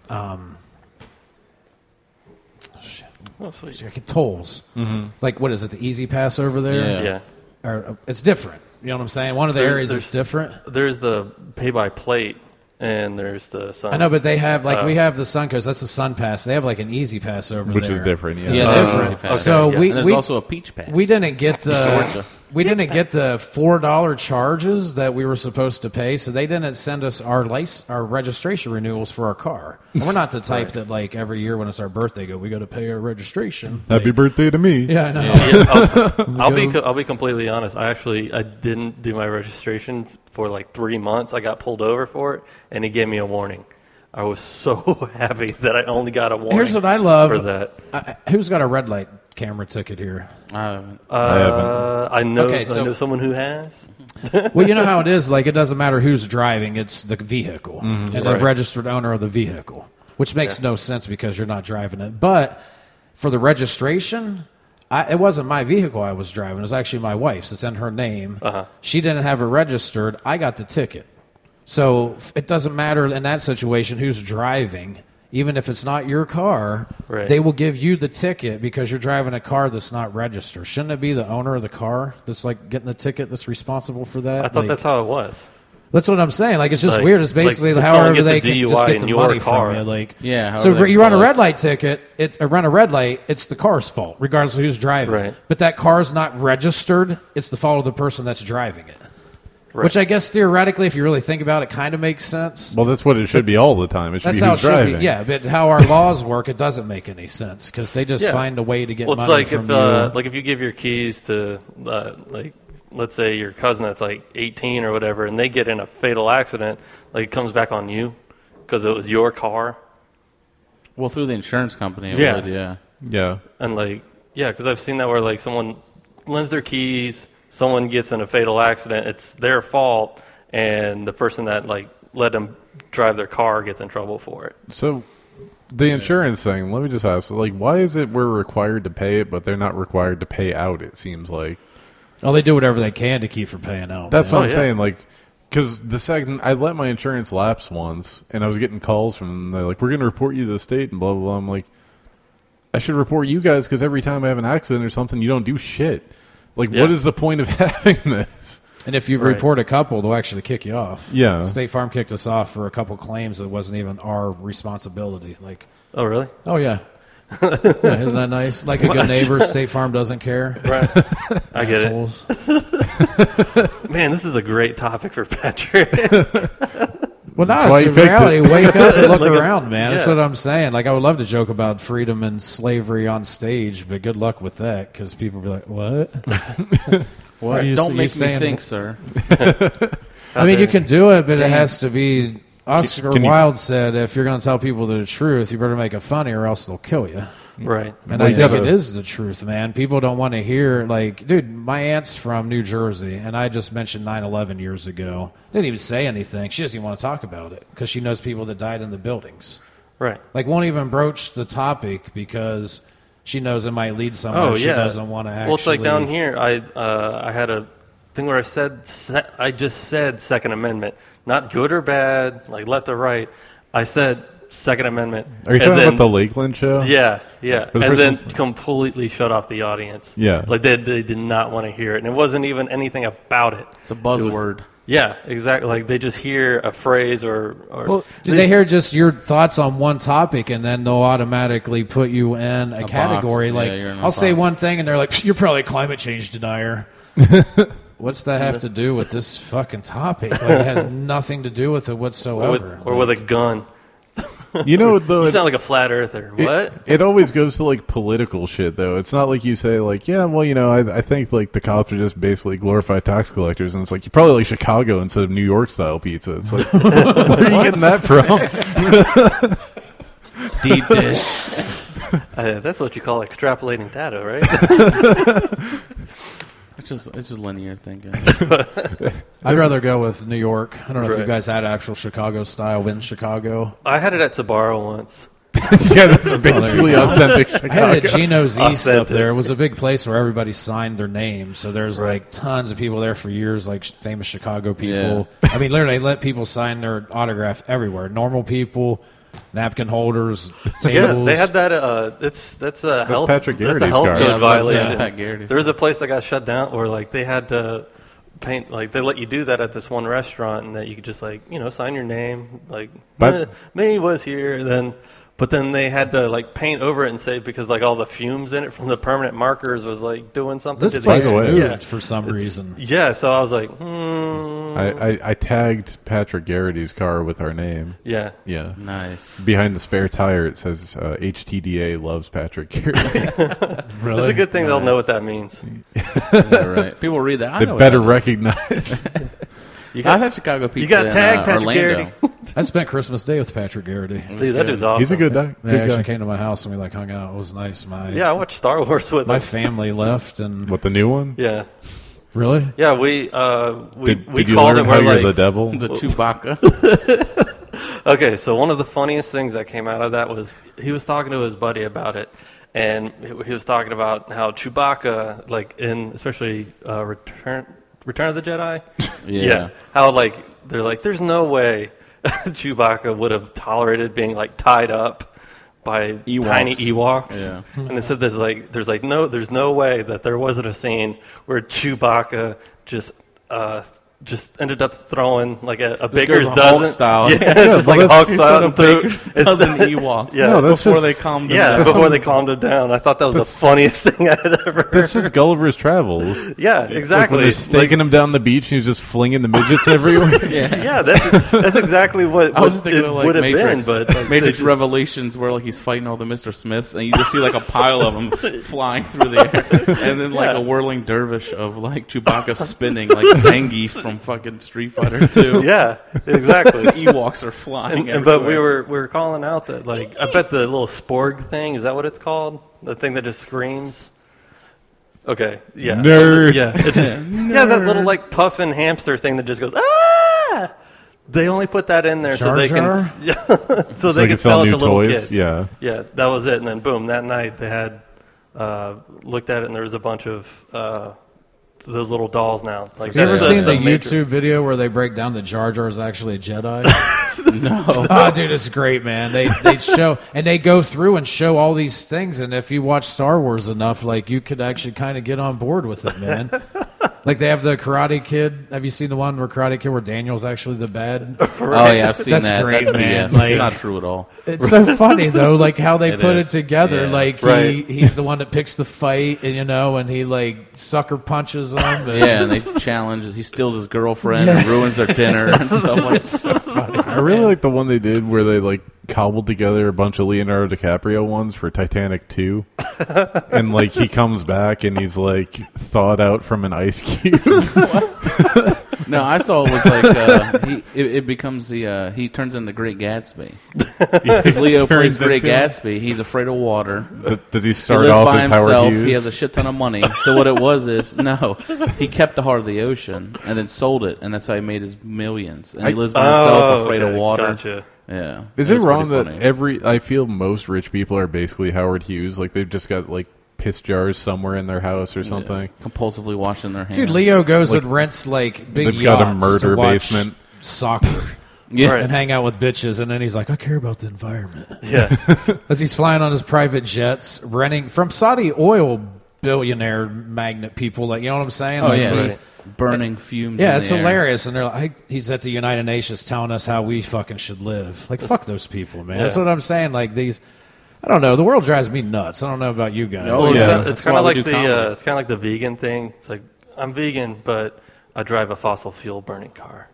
Oh, sweet.
tolls. Mm-hmm. Like, what is it, the Easy Pass over there?
Yeah.
Yeah.
Or, it's different. You know what I'm saying? One of the areas is different.
There's the pay by plate, and there's the sun.
I know, but they have we have the Suncoast. That's the Sun Pass. They have like an Easy Pass over
Which
there,
is different. Yeah.
It's
Yeah,
different.
okay.
So
Yeah.
we
And there's
we,
also a peach pass.
we didn't get the
Georgia.
We didn't get the $4 charges that we were supposed to pay, so they didn't send us our registration renewals for our car. And we're not the type that, like, every year when it's our birthday, we got to pay our registration.
Happy birthday to me.
Yeah, I know.
Yeah, I'll be completely honest. I didn't do my registration for like 3 months. I got pulled over for it, and he gave me a warning. I was so happy that I only got a warning.
Here's what I love
for that.
Who's got a red light camera ticket here?
I know someone who has.
Well, you know how it is. Like, it doesn't matter who's driving; it's the vehicle and the registered owner of the vehicle, which makes no sense because you're not driving it. But for the registration, it wasn't my vehicle I was driving. It was actually my wife's. It's in her name. She didn't have it registered. I got the ticket. So it doesn't matter in that situation who's driving. Even if it's not your car, they will give you the ticket because you're driving a car that's not registered. Shouldn't it be the owner of the car that's like getting the ticket that's responsible for that?
I thought that's how it was.
That's what I'm saying. Like, it's just weird. It's basically however they can just get the money from you. Like, so you run a red light ticket, run a red light, it's the car's fault, regardless of who's driving.
Right.
But that car's not registered, it's the fault of the person that's driving it. Right. Which I guess theoretically, if you really think about it, kind of makes sense.
Well, that's what it should be all the time. It should be who's
driving.
Should
be. Yeah, but how our laws work, it doesn't make any sense because they just find a way to get money
like
from
if you give your keys to like, let's say your cousin that's like 18 or whatever, and they get in a fatal accident, like it comes back on you because it was your car.
Well, through the insurance company, it would,
yeah,
and because I've seen that where like someone lends their keys. Someone gets in a fatal accident, it's their fault, and the person that like let them drive their car gets in trouble for it.
So the insurance thing, let me just ask, like, why is it we're required to pay it, but they're not required to pay out, it seems like?
Oh, they do whatever they can to keep from paying out.
That's what I'm saying, like, because the second I let my insurance lapse once, and I was getting calls from them, they're like, we're going to report you to the state, and blah, blah, blah. I'm like, I should report you guys because every time I have an accident or something, you don't do shit. Like, what is the point of having this?
And if you report a couple, they'll actually kick you off.
Yeah.
State Farm kicked us off for a couple claims that wasn't even our responsibility. Like,
oh, really?
Oh, yeah. Isn't that nice? Like a good neighbor, State Farm doesn't care.
Right. I get it. Man, this is a great topic for Patrick.
Well, no, it's in reality. Wake up and look around, man. That's what I'm saying. Like, I would love to joke about freedom and slavery on stage, but good luck with that because people be like, what?
What? Don't make me think, sir.
I mean, you can do it, but it has to be... Oscar Wilde said, if you're going to tell people the truth, you better make it funny or else they'll kill you.
Right.
And I think it is the truth, man. People don't want to hear, like, dude, my aunt's from New Jersey, and I just mentioned 9/11 years ago. Didn't even say anything. She doesn't even want to talk about it because she knows people that died in the buildings.
Right.
Like, won't even broach the topic because she knows it might lead somewhere she doesn't want to actually...
Well, it's like down here, I had a thing where I just said Second Amendment. Not good or bad, like left or right. I said Second Amendment.
Are you talking about the Lakeland show?
Yeah. And then completely shut off the audience.
Yeah.
Like they did not want to hear it. And it wasn't even anything about it.
It's a buzzword.
Yeah, exactly. Like they just hear a phrase or
do they hear just your thoughts on one topic and then they'll automatically put you in a category?
Box.
Like I'll say one thing and they're like, you're probably a climate change denier. What's that have to do with this fucking topic? Like, it has nothing to do with it whatsoever.
Or with a gun.
You know, though,
you sound like a flat earther. What?
It always goes to like political shit, though. It's not like you say like, yeah, well, you know, I think like the cops are just basically glorified tax collectors, and it's like you probably like Chicago instead of New York style pizza. It's like, where are you getting that from?
Deep dish.
That's what you call extrapolating data, right?
It's just linear thinking.
I'd rather go with New York. I don't know if you guys had actual Chicago style in Chicago.
I had it at Sbarro once.
Yeah, that's basically authentic Chicago.
I had it at Gino's East up there. It was a big place where everybody signed their name. So there's like tons of people there for years, like famous Chicago people. Yeah. I mean, literally, they let people sign their autograph everywhere. Normal people. Napkin holders, tables.
Yeah, they had that. That's a health.
Patrick
That's a health code violation.
Pat
there was a place that got shut down where like they had to paint. Like they let you do that at this one restaurant, and that you could just like sign your name. Like me was here. And then But then they had to like paint over it and say because like all the fumes in it from the permanent markers was like doing something.
This
to
place
the
moved for some reason.
Yeah, so I was like,
I tagged Patrick Garrity's car with our name.
yeah.
Yeah.
Nice.
Behind the spare tire, it says HTDA loves Patrick Garrity.
Really?
It's a good thing they'll know what that means.
Yeah, right. People read that. I
They
know what
better
that is.
recognize.
I've had Chicago pizza.
got tagged,
in
Patrick
Orlando.
I spent Christmas Day with Patrick Garrity.
Dude, that dude's awesome.
He's a good guy.
They
Good
actually
guy.
came to my house and we like hung out. It was nice.
Yeah, I watched Star Wars with
My
him.
family left and
What, the new one?
Yeah.
really?
Yeah, we
Did you
called
learn
it
how
where
you're
like
the devil?
The Chewbacca.
okay, so one of the funniest things that came out of that was he was talking to his buddy about it, and he was talking about how Chewbacca, like in especially Return of the Jedi,
Yeah.
how like they're like, there's no way Chewbacca would have tolerated being like tied up by
Ewoks.
tiny Ewoks,
Yeah.
and they said there's no way that there wasn't a scene where Chewbacca just ended up throwing like a baker's
goes Hulk
dozen
style.
yeah,
Yeah,
just
but
like
that's-
Hulk style and threw.
Dozen Ewoks.
Yeah.
No, that's
before
just-
they calmed them
Yeah,
down.
before they calmed him down. I thought that was the funniest thing I had ever
That's
heard.
just Gulliver's Travels.
Yeah,
Like when
exactly.
they're staking him down the beach and he's just flinging the midgets everywhere.
yeah, that's exactly what
I was just thinking
it
of like
would have
Matrix,
been, but like,
Matrix
they just-
Revelations, where like he's fighting all the Mr. Smiths, and you just see like a pile of them flying through the air, and then like
Yeah.
a whirling dervish of like Chewbacca spinning like Zangief from fucking Street Fighter 2.
Yeah, exactly.
Ewoks are flying.
But we
everywhere.
were calling out that like I bet the little sporg thing, is that what it's called? The thing that just screams. Okay, yeah,
Nerd.
yeah, it just yeah, that little like puffin hamster thing that just goes ah. They only put that in there so
Jar
they can
Jar?
yeah, so they
They
can sell it
new
to little
toys.
kids.
Yeah.
Yeah, that was it. And then boom, that night they had looked at it and there was a bunch of those little dolls now. Like
Have you ever
that's
seen the
Matrix.
YouTube video where they break down that Jar Jar is actually a Jedi?
no.
Oh, dude, it's great, man. They show and they go through and show all these things, and if you watch Star Wars enough, like you could actually kind of get on board with it, man. Like they have the Karate Kid. Have you seen the one where Karate Kid where Daniel's actually the bad?
Oh yeah, I've seen
That's
that.
great,
That's
man.
BS.
Like-
It's not true at all.
It's so funny though, like how they
It
put
is.
it together.
Yeah.
Like
Right.
he's the one that picks the fight, and and he like sucker punches them. And,
Yeah, and they challenge. He steals his girlfriend and ruins their dinner and stuff like that.
I really like the one they did where they like cobbled together a bunch of Leonardo DiCaprio ones for Titanic 2. And like he comes back and he's like thawed out from an ice cube.
No, I saw it was like it becomes he turns into Great Gatsby. Because Leo plays
Turns
Great
into-
Gatsby. He's afraid of water.
Does he
He
start
lives
off
by
as Howard
himself.
Hughes?
He has a shit ton of money. So what it was is he kept the heart of the ocean and then sold it, and that's how he made his millions. And he lives by himself, afraid of
okay,
water.
Gotcha.
Yeah.
Is it
It's
wrong
pretty
that
funny.
I feel most rich people are basically Howard Hughes? Like they've just got like piss jars somewhere in their house or something.
compulsively washing their hands?
dude, Leo goes
Like,
and rents like big
they've got a
yachts
murder
to watch
basement.
soccer.
Yeah.
Right.
And hang out with bitches, and then he's like, I care about the environment.
Yeah.
As he's flying on his private jets, renting from Saudi oil billionaire magnate people, like, you know what I'm saying?
Oh
Like,
yeah.
Right.
Just burning fumes.
Yeah,
in
it's
the air.
hilarious. And they're like, he's at the United Nations telling us how we fucking should live. Like, fuck those people, man. That's
Yeah.
what I'm saying. Like, I don't know. The world drives me nuts. I don't know about you guys.
Oh,
Well,
yeah.
it's
That's
kind
why
of
we
like
do comedy.
it's kind of like the vegan thing. It's like I'm vegan, but I drive a fossil fuel burning car.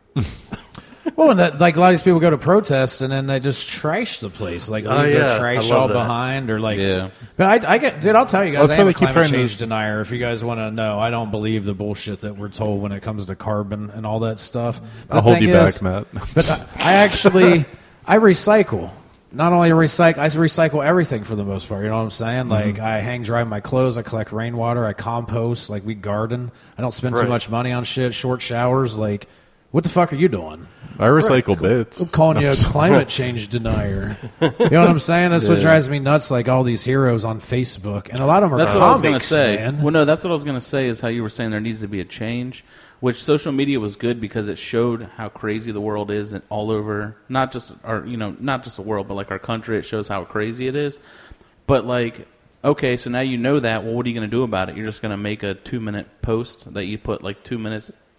Well, and that, like a lot of these people go to protest and then they just trash the place, like leave
yeah,
their trash
I love
all
that.
behind, or like.
Yeah.
But I get, dude. I'll tell you guys,
Well,
I
that's
am
why
a
they keep
climate
trying to-
change denier. If you guys want to know, I don't believe the bullshit that we're told when it comes to carbon and all that stuff.
I'll
The
hold
thing
you
is-
back, Matt.
But I actually, I recycle. Not only I recycle everything for the most part. You know what I'm saying? Like I hang dry my clothes, I collect rainwater, I compost, like we garden. I don't spend too
Right.
much money on shit. Short showers, like. What the fuck are you doing?
I recycle bits.
I'm calling you a climate change denier. You know what I'm saying? That's what drives me nuts. Like all these heroes on Facebook, and a lot of them are
That's what I was
comics,
going to say.
man.
Well, no, that's what I was going to say is how you were saying there needs to be a change, which social media was good because it showed how crazy the world is and all over, not just not just the world, but like our country. It shows how crazy it is. But like, okay, so now you know that. Well, what are you going to do about it? You're just going to make a 2-minute post that you put like 2 minutes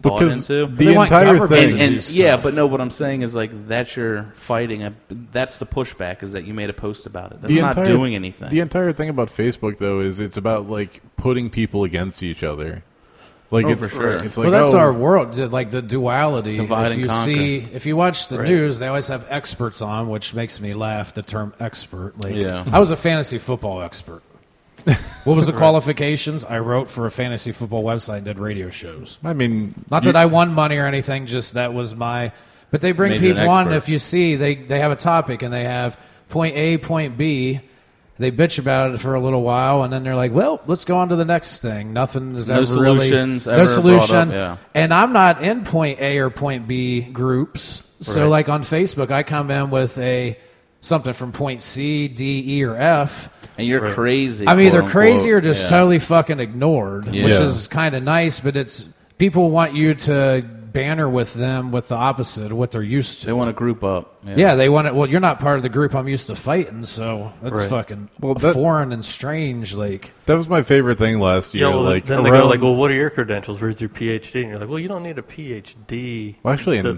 bought
Because
into.
the
They want
entire
government
thing,
to do
And
stuff.
yeah, but no, what I'm saying is like that's your fighting. That's the pushback is that you made a post about it. That's not doing anything.
The entire thing about Facebook, though, is it's about like putting people against each other. Like, it's,
for sure.
It's like,
Well, that's
oh,
our world, like the duality.
Divide
if
and
you
conquer.
if you watch the news, they always have experts on, which makes me laugh. The term expert. Like,
Yeah.
I was a fantasy football expert. What was the qualifications? I wrote for a fantasy football website and did radio shows.
I mean,
Not that I won money or anything, just that was my. But they bring
Made you an
people on.
expert.
If you see, they have a topic and they have point A, point B. They bitch about it for a little while, and then they're like, "Well, let's go on to the next thing." Nothing is
No
ever
solutions
really no
ever brought
solution.
up, yeah.
And I'm not in point A or point B groups. So,
Right.
like on Facebook, I come in with something from point C, D, E, or F.
and you're crazy.
I'm either
quote,
crazy or
unquote.
just
Yeah.
totally fucking ignored, which
Yeah.
is kind of nice. But it's people want you to banner with them with the opposite of what they're used to.
They want to group up.
Yeah, they want it. Well, you're not part of the group I'm used to fighting, so that's
Right.
fucking
that-
foreign and strange. Like,
that was my favorite thing last year.
Yeah, well,
like,
then they go
around-
like, well, what are your credentials? Where's your PhD? And you're like, well, you don't need a PhD
well, actually,
to,
it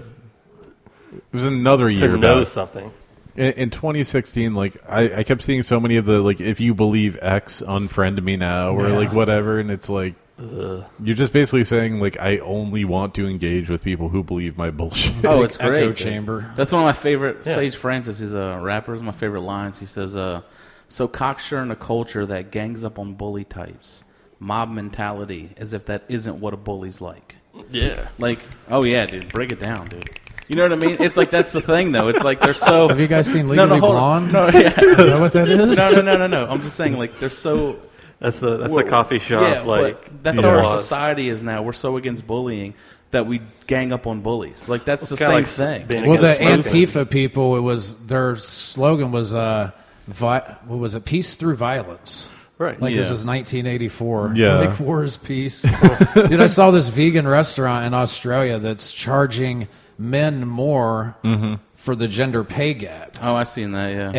was another
to
year
know
back.
something.
In 2016, like I kept seeing so many of the like, if you believe X, unfriend me now, or like whatever, and it's like you're just basically saying like I only want to engage with people who believe my bullshit.
Oh, it's
echo
great. dude.
chamber.
That's one of my favorite.
Yeah.
Sage Francis, he's a rapper. Is my favorite lines. He says, "So cocksure in a culture that gangs up on bully types, mob mentality, as if that isn't what a bully's like."
Yeah.
Like, oh yeah, dude, break it down, dude. You know what I mean? It's like that's the thing, though. It's like they're so.
Have you guys seen Legally
hold on.
Blonde?
No, yeah.
Is that what that is?
No. I'm just saying, like they're so.
That's the coffee shop.
Yeah,
like
but that's how our
laws.
society is now. We're so against bullying that we gang up on bullies. Like that's the
kinda
same
like
thing.
being
Well, the
against smoking.
Antifa people, it was their slogan was what was it? Peace through violence.
Right.
Like this
Yeah.
is 1984.
Yeah.
Like war is peace. Dude, I saw this vegan restaurant in Australia that's charging men more for the gender pay gap.
Oh, I seen that. Yeah,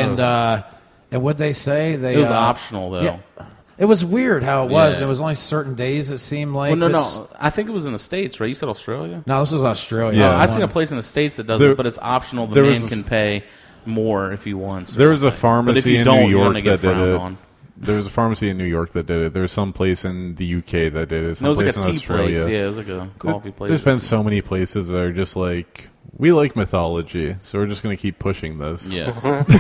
And what they say, they
it was
uh,
optional though.
Yeah. It was weird how it was.
Yeah.
and It was only certain days. It seemed like.
Well, no.
It's-
I think it was in the States, right? You said Australia.
No, this is Australia.
Yeah.
Oh, I've seen a place in the States that does
There-
it, but it's optional. The
there
man
was-
can pay more if he wants. or
There was a
something.
pharmacy
but if you
in
don't,
New
you're
York
gonna get
that did
frowned
it.
on.
There was a pharmacy in New York that did it. There's some place in the UK that did it.
It
Some
was like
place
a
in
tea
Australia.
place. Yeah, it was like a coffee place.
There's been so many places that are just like, we like mythology, so we're just going to keep pushing this.
Yes.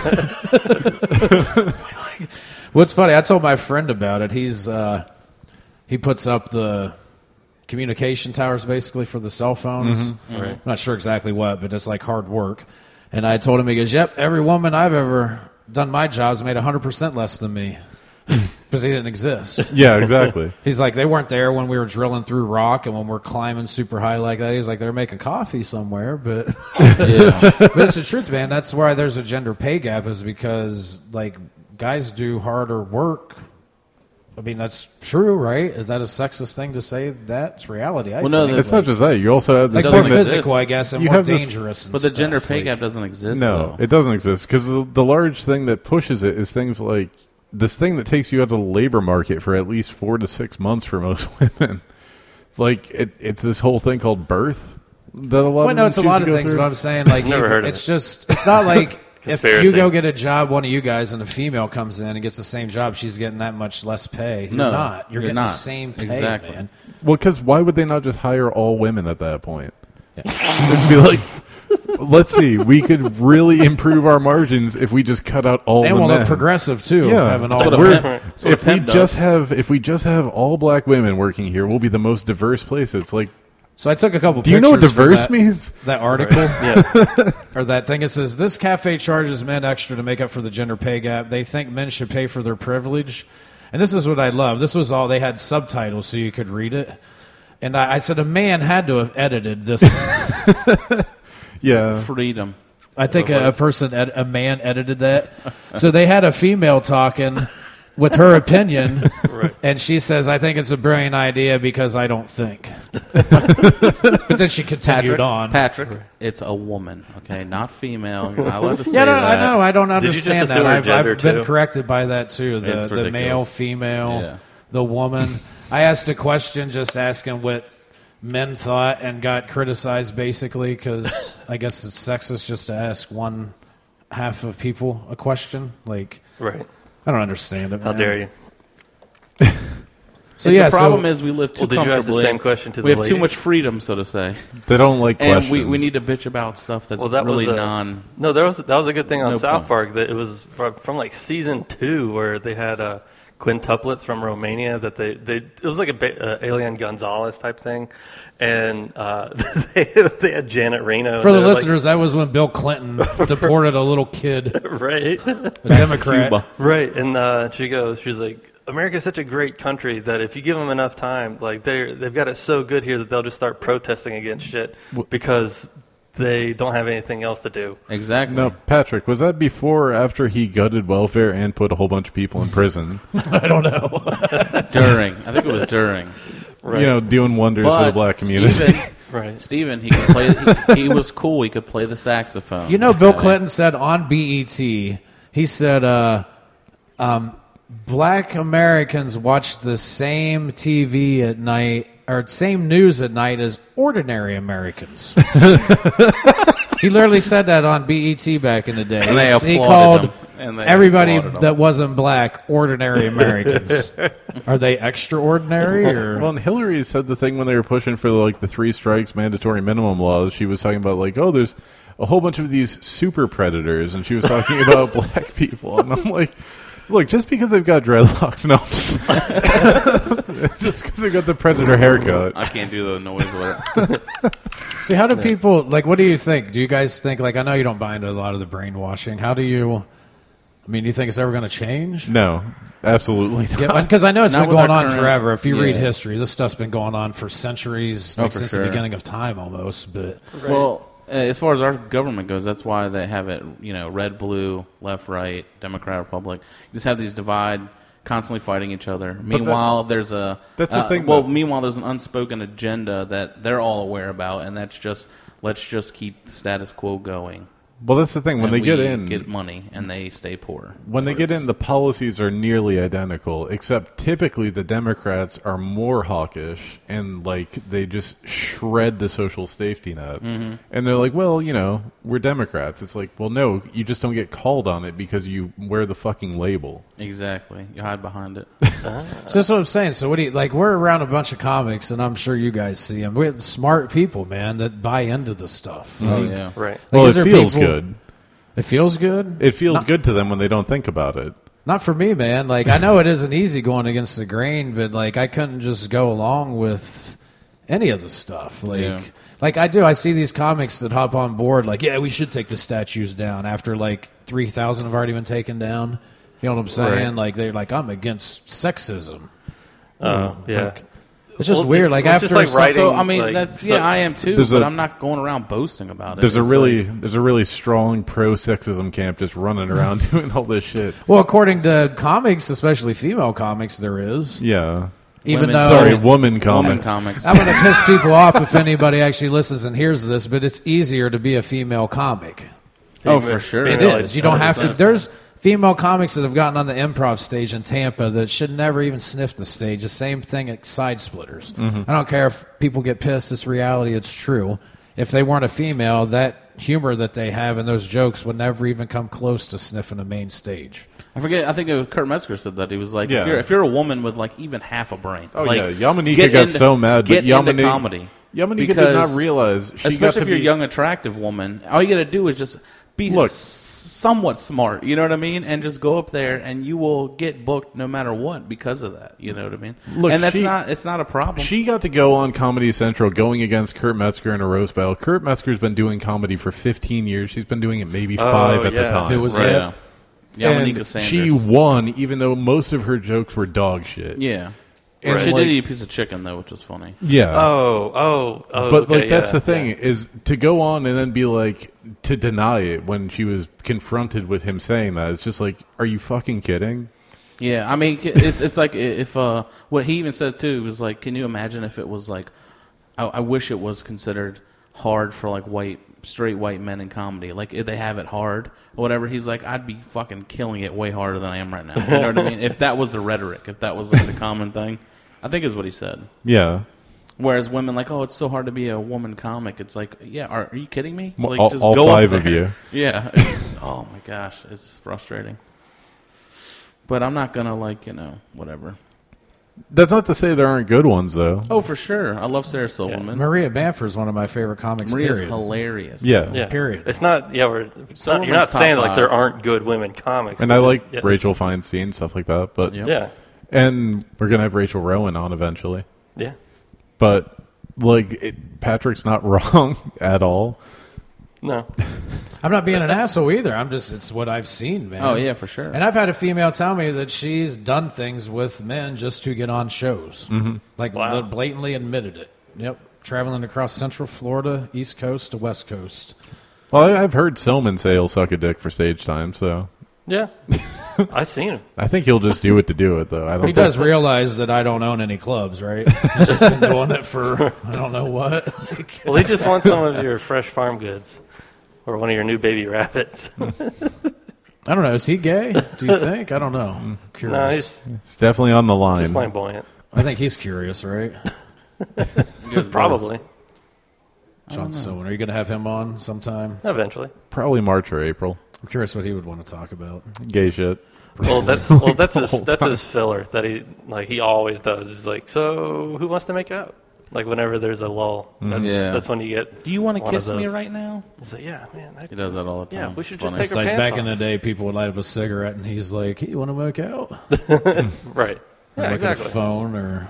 What's funny? I told my friend about it. He puts up the communication towers basically for the cell phones.
Right.
I'm not sure exactly what, but it's like hard work. And I told him, he goes, "Yep, every woman I've ever done my jobs made 100% less than me." Because he didn't exist.
Yeah, exactly.
He's like, they weren't there when we were drilling through rock and when we're climbing super high like that. He's like, they're making coffee somewhere, but but it's the truth, man. That's why there's a gender pay gap, is because like guys do harder work. I mean, that's true, right? Is that a sexist thing to say? That's reality. I
Well, no,
think.
It's not just that. You also have
like
this
more
thing that,
physical, I guess, and
you
more
have this-
dangerous. And
But the
stuff.
gender pay
Like,
gap doesn't exist.
no,
though.
it doesn't exist because the large thing that pushes it is things like this thing that takes you out of the labor market for at least 4 to 6 months for most women. Like it's this whole thing called birth that a lot.
Well,
of
no,
them
it's a
choose
lot
to
of
go
things,
through.
but I'm saying, like,
Never heard of
it's
it.
just, it's not like if you
Conspiracy.
go get a job, one of you guys, and a female comes in and gets the same job, she's getting that much less pay. You're
No,
not. You're
you're
getting
not.
the same pay,
Exactly.
man.
Well, because why would they not just hire all women at that point? It'd be like, let's see, we could really improve our margins if we just cut out all
And
the
we'll
men.
look progressive, too.
Yeah,
Having
That's
all
what a
We're-
pimp- that's what a
if we
pimp
just
does.
have all black women working here, we'll be the most diverse place. It's like,
So I took a couple
do you
pictures
know what
from
diverse
that,
means?
that article,
Yeah.
or that thing. It says, this cafe charges men extra to make up for the gender pay gap. They think men should pay for their privilege. And this is what I love. This was all, they had subtitles so you could read it. And I said, a man had to have edited this.
Yeah,
freedom.
I think a man edited that. So they had a female talking with her opinion,
Right.
and she says, "I think it's a brilliant idea because I don't think." But then she continued on.
Patrick, it's a woman, okay, not female. You're not allowed to say
Yeah, no,
that.
I know. I don't
Did you just
understand
assume
that.
her
I've
gender,
been
too?
corrected by that too.
It's
The male,
ridiculous.
female,
Yeah.
the woman. I asked a question, just asking what men thought and got criticized basically because I guess it's sexist just to ask one half of people a question. Like,
Right.
I don't understand it.
How
man.
dare you?
So
The problem is we live too
Well, did you ask the
comfortably.
same question to the
We have too
ladies?
much freedom, so to say,
They don't like
and
questions.
we need to bitch about stuff that's
Well, that
really
was
non.
No, that was a good thing on
No
South
point.
Park. That it was from like season 2 where they had quintuplets from Romania. That it was like a Alien Gonzalez type thing, and they had Janet Reno.
for
and
the
they're like-
listeners, that was when Bill Clinton deported a little kid,
right?
a Democrat.
Cuba.
Right, and she's like, America's such a great country that if you give them enough time, like they've got it so good here that they'll just start protesting against shit because they don't have anything else to do.
Exactly.
No, Patrick, was that before or after he gutted welfare and put a whole bunch of people in prison?
I don't know.
During. I think it was during.
Right.
You know, doing wonders for the black community.
Steven,
Right.
Steven, he could play. He was cool. He could play the saxophone.
You know, Bill
Okay.
Clinton said on BET, he said, black Americans watch the same TV at night, or same news at night as ordinary Americans. He literally said that on BET back in the day.
And they
He
applauded
called
him. And they
everybody
applauded him.
that wasn't black ordinary Americans. Are they extraordinary? Or?
Well, and Hillary said the thing when they were pushing for like the 3 strikes mandatory minimum laws. She was talking about like, oh, there's a whole bunch of these super predators, and she was talking about black people, and I'm like, look, just because they've got dreadlocks, no, just because they've got the predator haircut.
I can't do the noise alert.
See, how do people, like, what do you think? Do you guys think, like, I know you don't buy into a lot of the brainwashing. How do you, I mean, do you think it's ever going to change?
No, absolutely not.
Because I know it's
Not
been
with
going
our
on
current-
forever. If you read
yeah.
history, this stuff's been going on for centuries,
Oh,
like,
for
since
sure.
the beginning of time almost. But
Well, as far as our government goes, that's why they have it, you know, red, blue, left, right, Democrat, Republic. You just have these divide, constantly fighting each other. Meanwhile, there's a...
That's the thing,
Well,
though.
meanwhile, there's an unspoken agenda that they're all aware about, and that's just, let's just keep the status quo going.
Well, that's the thing. When
And
they get
we
in,
get money, and they stay poor.
when they get in, the policies are nearly identical, except typically the Democrats are more hawkish and like they just shred the social safety net.
Mm-hmm.
And they're like, well, you know, we're Democrats. It's like, well, no, you just don't get called on it because you wear the fucking label.
Exactly. You hide behind it.
so that's what I'm saying. So what do you, like, we're around a bunch of comics, and I'm sure you guys see them. We're smart people, man, that buy into the stuff.
Oh,
Like,
yeah.
Right.
Well,
is
it
there
feels
people-
good.
It feels good?
It feels good to them when they don't think about it.
Not for me, man. Like, I know it isn't easy going against the grain, but like, I couldn't just go along with any of the stuff. Like,
Yeah.
like I do. I see these comics that hop on board. Like, yeah, we should take the statues down after like 3,000 have already been taken down. You know what I'm saying?
Right.
Like, they're like, I'm against sexism.
Yeah.
Like, it's just
Well,
weird.
it's-
like
it's
after
just like
some-
writing-
So, I mean,
like,
that's...
so-
Yeah, I am too,
There's
but
a-
I'm not going around boasting about it.
There's a
It's
really strong pro-sexism camp just running around doing all this shit.
well, according to comics, especially female comics, there is.
Yeah.
Even
Women-
though
Sorry, woman
woman
comics.
comics.
I'm going to piss people off if anybody actually listens and hears this, but it's easier to be a female comic.
Oh, for sure.
It
Female,
is. You don't have to.
100%.
There's female comics that have gotten on the improv stage in Tampa that should never even sniff the stage. The same thing at Side Splitters. I don't care if people get pissed. It's reality. It's true. If they weren't a female, that humor that they have and those jokes would never even come close to sniffing a main stage.
I forget. I think it was Kurt Metzger said that. He was like,
Yeah.
if you're a woman with like even half a brain,
Oh,
like,
yeah. Yamanika
get
got so mad, but
Get into
Yamanika-
comedy.
Yamanika did
Because-
not realize she got
especially
to
if you're a
be-
young, attractive woman. All you got to do is just be
Look.
somewhat smart. You know what I mean? And just go up there, and you will get booked no matter what because of that. You know what I mean?
Look,
and that's
she-
not. It's not a problem.
She got to go on Comedy Central going against Kurt Metzger in a roast battle. Kurt Metzger's been doing comedy for 15 years. She's been doing it maybe 5 at the
yeah.
time.
It was
right.
it.
Yeah.
and
Yamanika Sanders.
she won, even though most of her jokes were dog shit.
Yeah.
And
And she
like-
did eat a piece of chicken though, which was funny.
Yeah.
Oh,
But
okay,
like that's
yeah,
the thing
yeah.
is to go on and then be like to deny it when she was confronted with him saying that. It's just like, are you fucking kidding?
Yeah, I mean, it's like if what he even says too was like, can you imagine if it was like, I wish it was considered hard for like straight white men in comedy, like if they have it hard or whatever. He's like, I'd be fucking killing it way harder than I am right now. You know what I mean? If that was the rhetoric, if that was like the common thing, I think is what he said.
Yeah.
Whereas women like, oh, it's so hard to be a woman comic. It's like, yeah, are you kidding me?
Well,
Like,
all
just go
five
up
of
there.
you.
Yeah. It's, oh my gosh, it's frustrating. But I'm not gonna whatever.
That's not to say there aren't good ones, though.
Oh, for sure. I love Sarah Silverman.
Maria Bamford's one of my favorite comics.
Maria's
period.
hilarious.
Yeah.
Yeah.
Period.
It's not. Yeah, you're not
Silverman's
saying
top
like there
five.
aren't good women comics.
And
but
I
just-
like
yeah,
Rachel Feinstein, stuff like that. But
Yep.
Yeah.
And we're going to have Rachel Rowan on eventually.
Yeah.
But, Patrick's not wrong at all.
No.
I'm not being an asshole either. It's what I've seen, man.
Oh yeah, for sure.
And I've had a female tell me that she's done things with men just to get on shows. Mm-hmm. Like,
Wow.
blatantly admitted it. Yep. Traveling across Central Florida, East Coast to West Coast.
Well, I've heard Selman say he'll suck a dick for stage time, so
Yeah. I seen him.
I think he'll just do it to do it, though. I don't
He
think-
does realize that I don't own any clubs, right? He's just been doing it for I don't know what.
Well, he just wants some of your fresh farm goods, or one of your new baby rabbits.
I don't know. Is he gay? Do you think? I don't know. I'm curious.
No, he's
It's definitely on the line.
just flamboyant.
I think he's curious, right?
Probably.
John Silver. Are you going to have him on sometime?
Eventually.
Probably March or April.
I'm curious what he would want to talk about.
Gay shit.
Well, that's his filler that he always does. He's like, so who wants to make out? Like whenever there's a lull, that's when you get.
Do you want to
one of
kiss me
those.
right now?
He's like, yeah, man.
He does that all the time.
Yeah, we should
It's
just
funny.
take our
It's nice
pants
back in
off.
the day, people would light up a cigarette, and he's like, "Hey, you want to make out?"
Right.
Or
Yeah,
look at a
exactly.
phone or.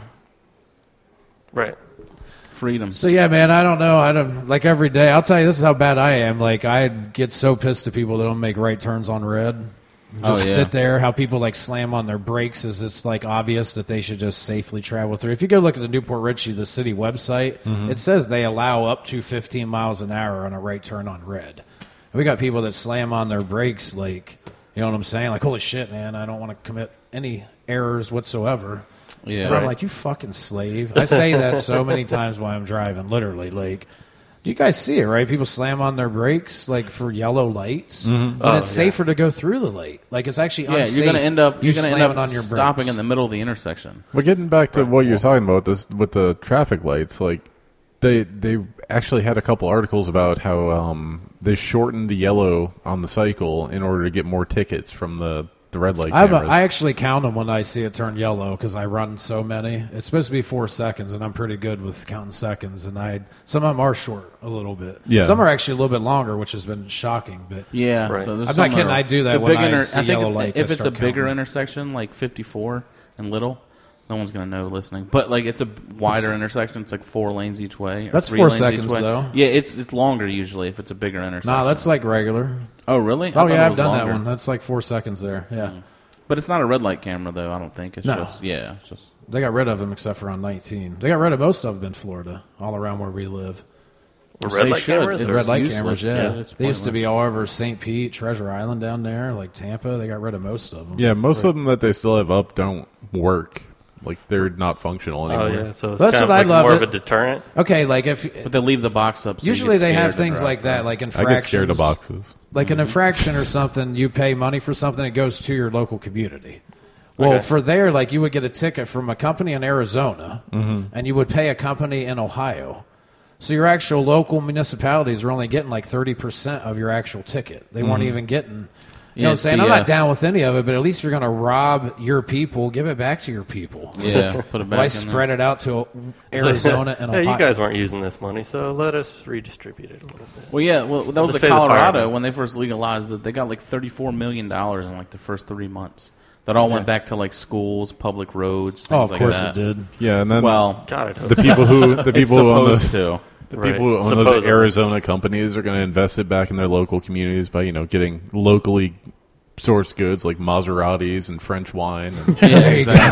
Right.
Freedom.
So yeah, man, I don't know. I don't like every day. I'll tell you, this is how bad I am. Like I get so pissed at people that don't make right turns on red. Just
yeah.
sit there. How people like slam on their brakes is it's like obvious that they should just safely travel through. If you go look at the Newport Richie, the city website, it says they allow up to 15 miles an hour on a right turn on red. And we got people that slam on their brakes, like you know what I'm saying? Like holy shit, man, I don't want to commit any errors whatsoever.
Yeah.
And I'm like, you fucking slave. I say that so many times while I'm driving, literally. Like, do you guys see it, right? People slam on their brakes, like, for yellow lights. And it's safer to go through the light. Like, it's actually
Yeah,
unsafe.
you're going to end up
slamming on your
stopping
brakes.
in the middle of the intersection.
Well, getting back to what you're talking about this with the traffic lights, like they actually had a couple articles about how they shortened the yellow on the cycle in order to get more tickets from the red light cameras.
I actually count them when I see it turn yellow because I run so many. It's supposed to be 4 seconds, and I'm pretty good with counting seconds. And some of them are short a little bit.
Yeah.
Some are actually a little bit longer, which has been shocking. But
Yeah.
Right.
So there's
I'm
some
not kidding,
that are-
I do that
the
when
big
I see
think
yellow lights,
If
I
it's a
start
bigger
counting.
intersection, like 54 and Little, no one's going to know listening. But like it's a wider intersection. It's like 4 lanes each way. or
That's
3
4
lanes each
seconds,
way.
though.
Yeah, it's longer usually if it's a bigger intersection.
nah, that's like regular.
Oh, really? I
Oh,
thought it
yeah, I've
was
done that
longer.
one. That's like 4 seconds there. Yeah.
But it's not a red light camera, though, I don't think. It's
No.
just, it's just.
They got rid of them except for on 19. They got rid of most of them in Florida, all around where we live.
Red
They
light
should.
cameras?
It's
or-
Red light
useless,
cameras,
yeah,
yeah.
it's
They used to
pointless.
be all over St. Pete, Treasure Island down there, like Tampa. They got rid of most of them.
yeah, most of them that they still have up don't work. Like they're not functional
Oh,
anymore.
yeah. So it's
That's
kind of
what I
like
love
more of
it.
a deterrent.
Okay, like if
But they leave the box up. So you
usually
get
they have
scared to
things
drive
like that,
through.
like
I
infractions.
get scared of boxes.
Like an infraction or something, you pay money for something, it goes to your local community. Well,
Okay.
for there, like you would get a ticket from a company in Arizona, and you would pay a company in Ohio. So your actual local municipalities are only getting like 30% of your actual ticket. They weren't even getting. You know what I'm
it's
saying? I'm not
BS.
down with any of it, but at least if you're going to rob your people, give it back to your people.
Yeah, put it back
Why
in
spread it out to Arizona and
Hey,
Ohio?
you guys weren't using this money, so let us redistribute it a little bit.
Well, yeah, well, that was
just
like
pay the
Colorado
firemen.
when they first legalized it. They got like $34 million in like the first 3 months. That all went back to like schools, public roads, things
Oh, of
like
course
that.
it did.
Yeah, and then
Well,
God, I hope
the people who
it's
own
supposed
those,
to.
the
Right.
people who own those
Supposedly.
Arizona companies are going to invest it back in their local communities by getting locally sourced goods like Maseratis and French wine. And
Yeah,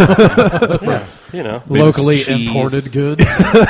exactly.
you know.
Locally
cheese.
imported goods.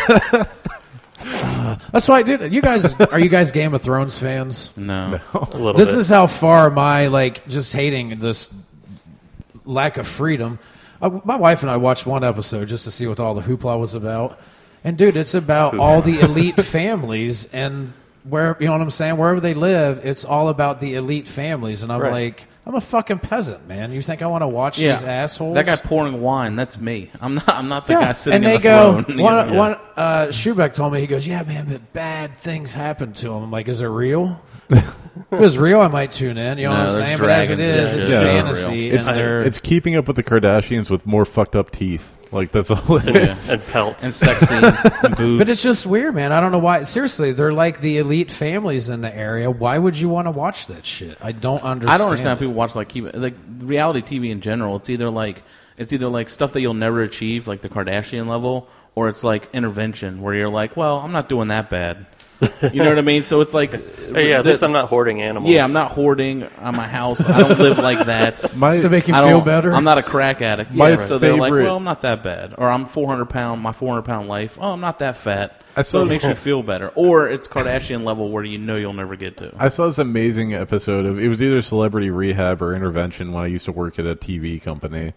That's why I did it. Are you guys Game of Thrones fans?
No.
A little
This
bit.
is how far my just hating this lack of freedom. My wife and I watched one episode just to see what all the hoopla was about. And dude, it's about all the elite families and where, you know what I'm saying? Wherever they live, it's all about the elite families. And I'm
Right.
like, I'm a fucking peasant, man. You think I want to watch these assholes?
That guy pouring wine, that's me. I'm not the guy sitting
and they
in the
go,
throne. you know?
Schubeck told me, he goes, yeah, man, but bad things happen to him. I'm like, is it real? If it was real, I might tune in. You know
No,
what I'm
there's
saying? But as it
dragons.
is, it's
Yeah.
fantasy.
It's,
and they're,
it's keeping up with the Kardashians with more fucked up teeth. Like, that's all it is.
And pelts.
And sex scenes and boobs.
but it's just weird, man. I don't know why. Seriously, they're like the elite families in the area. Why would you want to watch that shit? I don't understand.
I don't understand how
it.
people watch like reality TV in general. It's either like stuff that you'll never achieve, like the Kardashian level, or it's like intervention where you're like, well, I'm not doing that bad. You know what I mean? So it's like,
Hey, at least I'm not hoarding animals.
yeah, I'm not hoarding on my house. I don't live like that.
to make you
I
feel
don't-
better.
I'm not a crack addict.
My
Yeah, so they're like,
favorite-
well, I'm not that bad. Or I'm 400-pound, my 400-pound life. Oh, I'm not that fat.
I
So
saw-
it makes you feel better. Or it's Kardashian level where you know you'll never get to.
I saw this amazing episode of, it was either Celebrity Rehab or Intervention when I used to work at a TV company.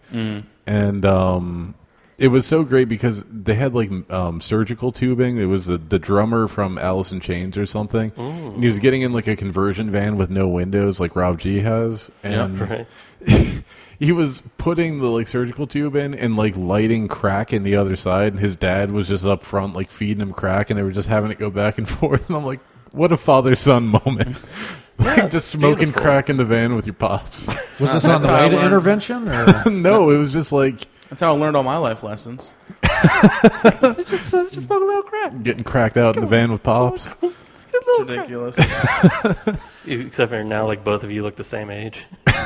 And it was so great because they had like surgical tubing. It was the drummer from Alice in Chains or something. And he was getting in like a conversion van with no windows like Rob G has. And
Right.
he was putting the like surgical tube in and like lighting crack in the other side. And his dad was just up front like feeding him crack, and they were just having it go back and forth. And I'm like, what a father-son moment. Like just smoking
beautiful.
crack in the van with your pops.
Was this on the
how I
way to
learned.
intervention? Or?
No, it was just like
That's how I learned all my life lessons.
Just smoke a little crack.
getting cracked out in the van with pops.
It's ridiculous.
Except for now, like both of you look the same age.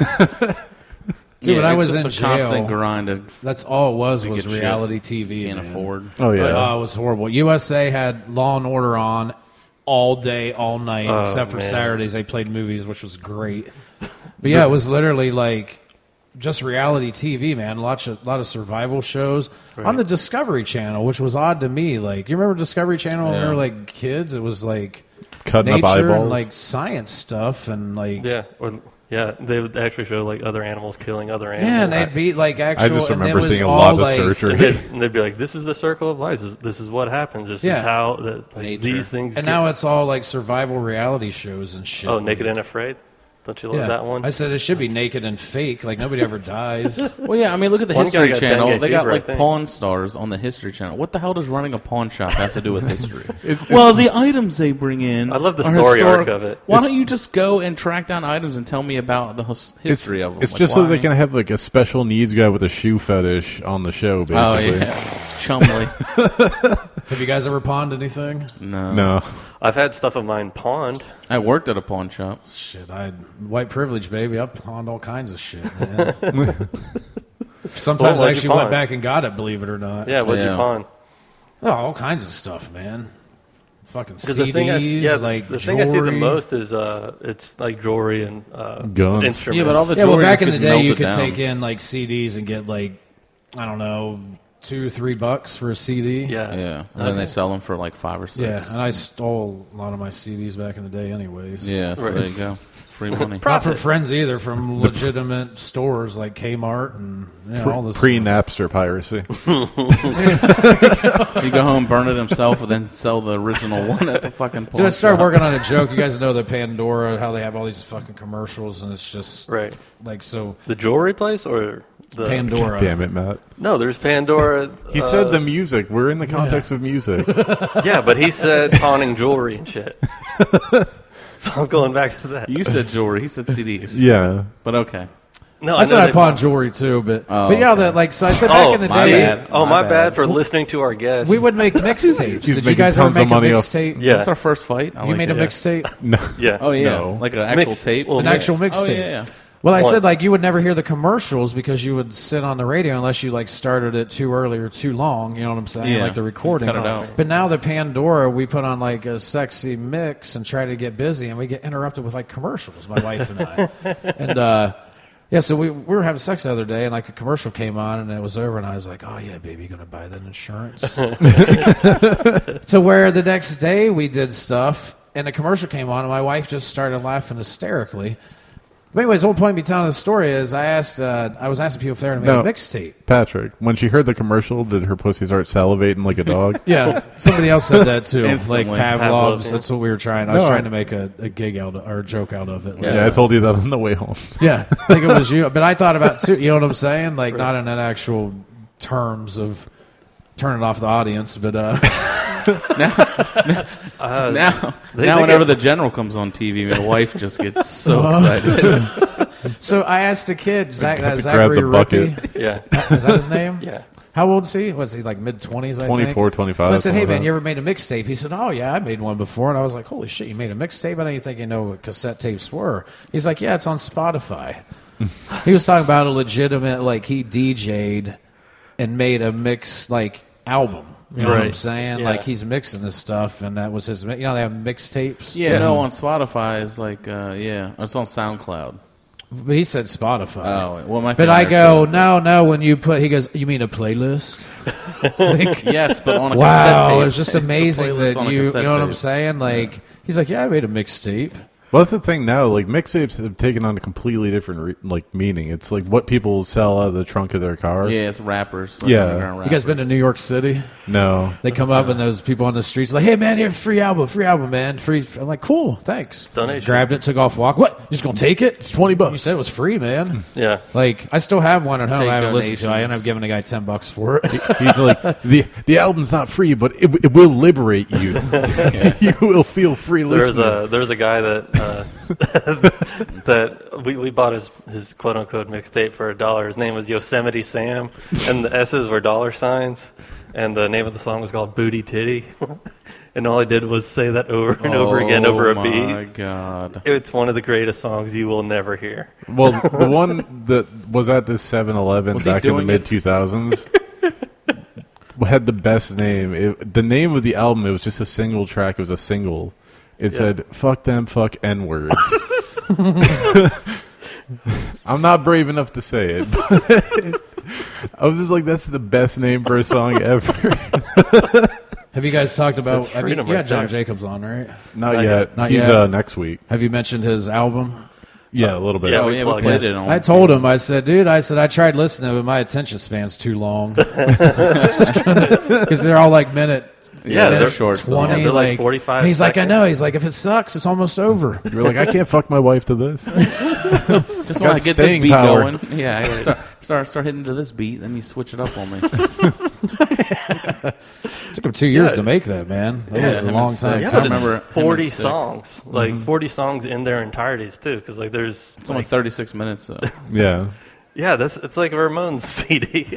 Dude, when I
it's
was
just
in
a constant
jail,
grind of
that's all it was
get shit.
reality TV.
can't
man.
afford.
Oh yeah.
Oh, it was horrible. USA had Law and Order on all day, all night,
Oh,
except for
man.
Saturdays. They played movies, which was great. But yeah, it was literally like just reality TV, man. A lot of survival shows on the Discovery Channel, which was odd to me. Like, you remember Discovery Channel when we were like kids? It was like
Cutting up
nature
eyeballs.
and like science stuff and like
They would actually show like other animals killing other animals.
yeah, and they'd be like actual.
I just
and it
remember
was
seeing a
all
lot of
like,
surgery.
And they'd be like, "This is the circle of life. This is what happens. This
Yeah.
is how like,
Nature.
these things."
And
get-"
now it's all like survival reality shows and shit.
oh, Naked and Afraid. Don't you love
Yeah,
that one?
I said it should be naked and fake. Like nobody ever dies.
Well, yeah, I mean, look at the
One guy
History
got
Channel.
dengue
They got
fever, I
like
think.
Pawn Stars on the History Channel. What the hell does running a pawn shop have to do with history? Well, the items they bring in.
I love the
are
story
historic-
arc of it.
Why don't you just go and track down items and tell me about the history of them?
It's
Like,
just so
why?
they can have like a special needs guy with a shoe fetish on the show, basically.
Oh yeah, Chumley.
Have you guys ever pawned anything?
No.
I've had stuff of mine pawned.
I worked at a pawn shop.
Shit, I white privilege, baby. I pawned all kinds of shit, man. Sometimes
Well,
I
what'd you
actually
pawn?
went back and got it, believe it or not.
Yeah, what'd
Yeah.
you pawn?
Oh, all kinds of stuff, man. Fucking
Because
CDs,
the thing
like
the thing I see the
jewelry.
most is it's like jewelry and
Guns.
instruments.
Yeah, but all the
Yeah, well,
jewelry
back
just
in the
gets
day, you
melted
could
down.
take in like CDs and get like, I don't know, $2-3 for a CD.
yeah,
Yeah, and then they sell them for like 5 or 6.
Yeah, and I stole a lot of my CDs back in the day, anyways.
Yeah, so
Right.
there you go. Free money.
Not from
Profit.
friends either, from legitimate stores like Kmart and all this.
Pre-Napster piracy.
You go home, burn it himself, and then sell the original one at the fucking pawn
Dude, I started
shop.
working on a joke. You guys know the Pandora, how they have all these fucking commercials, and it's just
right.
like so.
The jewelry place or the
Pandora.
Damn it, Matt.
No, there's Pandora.
He said the music. We're in the context of music.
Yeah, but he said pawning jewelry and shit. So I'm going back to that.
You said jewelry. He said CDs.
Yeah.
But okay.
No,
I said
know
I
they-
pawned jewelry too, but
Oh,
you know
okay.
that like so. I said back in the
my
day
bad.
Oh,
My
my
bad.
bad for listening to our guests.
we would make mixtapes.
He's
Did you
making
guys ever
tons of
make a
money off-
mixtape?
Yeah.
That's our first fight. I
You
like
made
it.
a mixtape,
No.
Yeah.
Oh yeah,
No.
like an actual
Mix-
tape.
well,
an actual
Oh
mixtape.
yeah, yeah.
Well, I
Once.
said like you would never hear the commercials because you would sit on the radio unless you like started it too early or too long. You know what I'm saying?
Yeah.
Like the recording.
Cut it out.
But now the Pandora, we put on like a sexy mix and try to get busy, and we get interrupted with like commercials. My wife and I, and yeah, so we were having sex the other day, and like a commercial came on, and it was over, and I was like, "Oh yeah, baby, you gonna buy that insurance?" To where the next day we did stuff, and a commercial came on, and my wife just started laughing hysterically. But anyways, the whole point of me telling this story is I was asking people if they were going to make a mixtape.
Patrick, when she heard the commercial, did her pussy start salivating like a dog?
Yeah, somebody else said that too.
Instantly.
Like Pavlov's.
Pavlov,
That's what we were trying. I was trying to make a gig out of, or a joke out of it.
Yeah, I told you that on the way home.
Yeah, I think it was you. But I thought about too. You know what I'm saying? Like not in an actual terms of turning off the audience, but
Now, whenever the general comes on TV, my wife just gets so excited.
So I asked a kid,
Got to
Zachary
grab the bucket.
Rippey.
Yeah.
Is that his name?
Yeah.
How old is he? Was he like mid-20s, I
24,
think?
25.
So I said, hey,
something
man,
like
you ever made a mixtape? He said, oh, yeah, I made one before. And I was like, holy shit, you made a mixtape? I didn't think you know what cassette tapes were. He's like, yeah, it's on Spotify. He was talking about a legitimate, like, he DJ'd and made a mix, like, album. You know what I'm saying?
Yeah.
Like, he's mixing this stuff, and that was his... You know, they have mixtapes?
Yeah, no, on Spotify is like, it's on SoundCloud.
But he said Spotify.
Oh, well, my
But I go, no, when you put... He goes, you mean a playlist? Like,
yes, but on a cassette
wow,
tape.
it's just
a
amazing
playlist
that
on a
you
cassette
know what I'm
tape.
saying? Like, he's like, yeah, I made a mixtape.
Well, that's the thing now. Like mixtapes have taken on a completely different meaning. It's like what people sell out of the trunk of their car.
Yeah, it's rappers. Like
Yeah.
underground
You guys been to
rappers.
New York City?
No,
They come up and those people on the streets like, hey, man, here, free album, man. Free. I'm like, cool, thanks.
Donation.
Grabbed it, took off, walk. What? You just going to take it?
it's $20.
You said it was free, man.
Yeah.
Like, I still have one at home
Take
I haven't listened to. I
donations.
ended up giving a guy $10 for it.
He's like, the album's not free, but it will liberate you. You will feel free listening.
There's a guy that that we bought his quote unquote mixtape for $1. His name was Yosemite Sam, and the S's were dollar signs, and the name of the song was called Booty Titty, and all I did was say that over and over again over a
Oh,
beat.
my God.
It's one of the greatest songs you will never hear.
Well, the one that was at this 7-Eleven
Was he
back in the
doing
mid
it?
2000s had the best name. The name of the album, it was just a single track. It was a single. It said, fuck them, fuck N-words. I'm not brave enough to say it. I was just like, that's the best name for a song ever.
Have you guys talked about...
That's freedom
you
right
had John
there.
Jacobs on, right?
Not yet.
Not
He's
yet.
next week.
Have you mentioned his album?
Yeah, a little bit.
Yeah,
Oh,
we
yeah, we
plug
played
it.
it on.
I told him, I said, dude, I tried listening, but my attention span's too long. Because they're all like minute
Yeah,
they're
they're
short.
20.
Yeah, they're like 45
And he's like, I
seconds.
know. He's like, if it sucks, it's almost over.
You're like, I can't fuck my wife to this.
Just want to get this
staying
beat
power.
going. Yeah, start hitting to this beat, then you switch it up on me.
It took him 2 years to make that, man. That was a long time.
Yeah,
I
but it's
remember him
40
and Stick.
songs, like 40 songs in their entireties too, because like there's
It's only 36 minutes, though.
Yeah.
it's like a Ramones CD.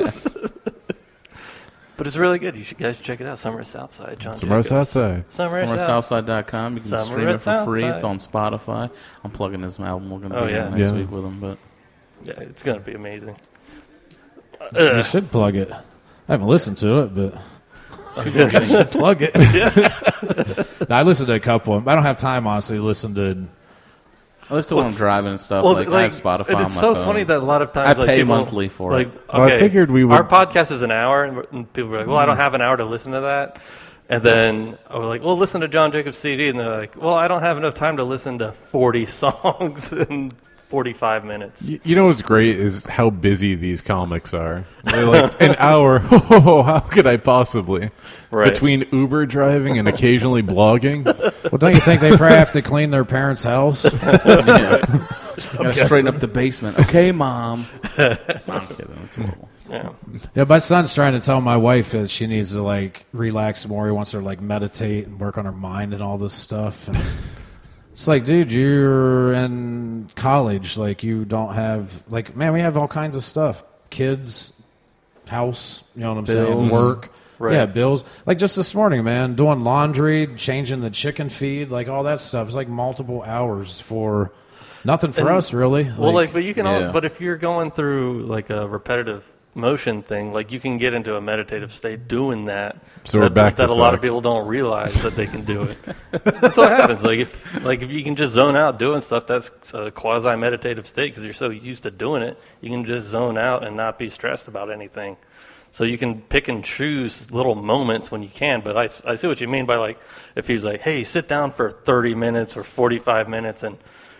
But it's really good. You guys check it out. Summer Southside, John
Summer
Jacobs.
Southside.
Summer
From
Southside.
Southside.com. You can
Summer
stream it for free.
Southside.
It's on Spotify. I'm plugging this album. We're going to
Oh,
be
yeah.
next
Yeah.
week with him. But
Yeah, it's gonna be amazing.
You should plug it. I haven't listened to it, but you should plug it. No, I listened to a couple. I don't have time, honestly, to listen to.
I listen to when I'm driving and stuff.
Well,
like, I have Spotify
and
on
it's
my
so
phone.
funny that a lot of times
I
like,
pay
people,
monthly for
like,
it.
Well, I figured we would-
Our podcast is an hour, and people were like, "Well, I don't have an hour to listen to that." And then I was like, "Well, listen to John Jacobs' CD," and they're like, "Well, I don't have enough time to listen to 40 songs in 45 minutes."
You know what's great is how busy these comics are. They're like, an hour. Oh, how could I possibly?
Right.
Between Uber driving and occasionally blogging.
Well, don't you think they probably have to clean their parents' house?
Gotta straighten up the basement. Okay, Mom. I'm kidding. It's horrible.
Yeah.
Yeah, my son's trying to tell my wife that she needs to like relax more. He wants her to like meditate and work on her mind and all this stuff. And it's like, dude, you're in college. Like, you don't have like, man, we have all kinds of stuff. Kids, house. You know what I'm saying?
Bills.
Work.
Right.
Yeah, bills. Like just this morning, man, doing laundry, changing the chicken feed, like all that stuff. It's like multiple hours for nothing for us, really.
Well, but you can,
Yeah.
but if you're going through like a repetitive motion thing, like you can get into a meditative state doing that.
So we're back to
that a lot of
sex.
people don't realize that they can do it. That's what happens. Like if you can just zone out doing stuff, that's a quasi meditative state because you're so used to doing it. You can just zone out and not be stressed about anything. So you can pick and choose little moments when you can, but I see what you mean by like if he's like, hey, sit down for 30 minutes or 45 minutes and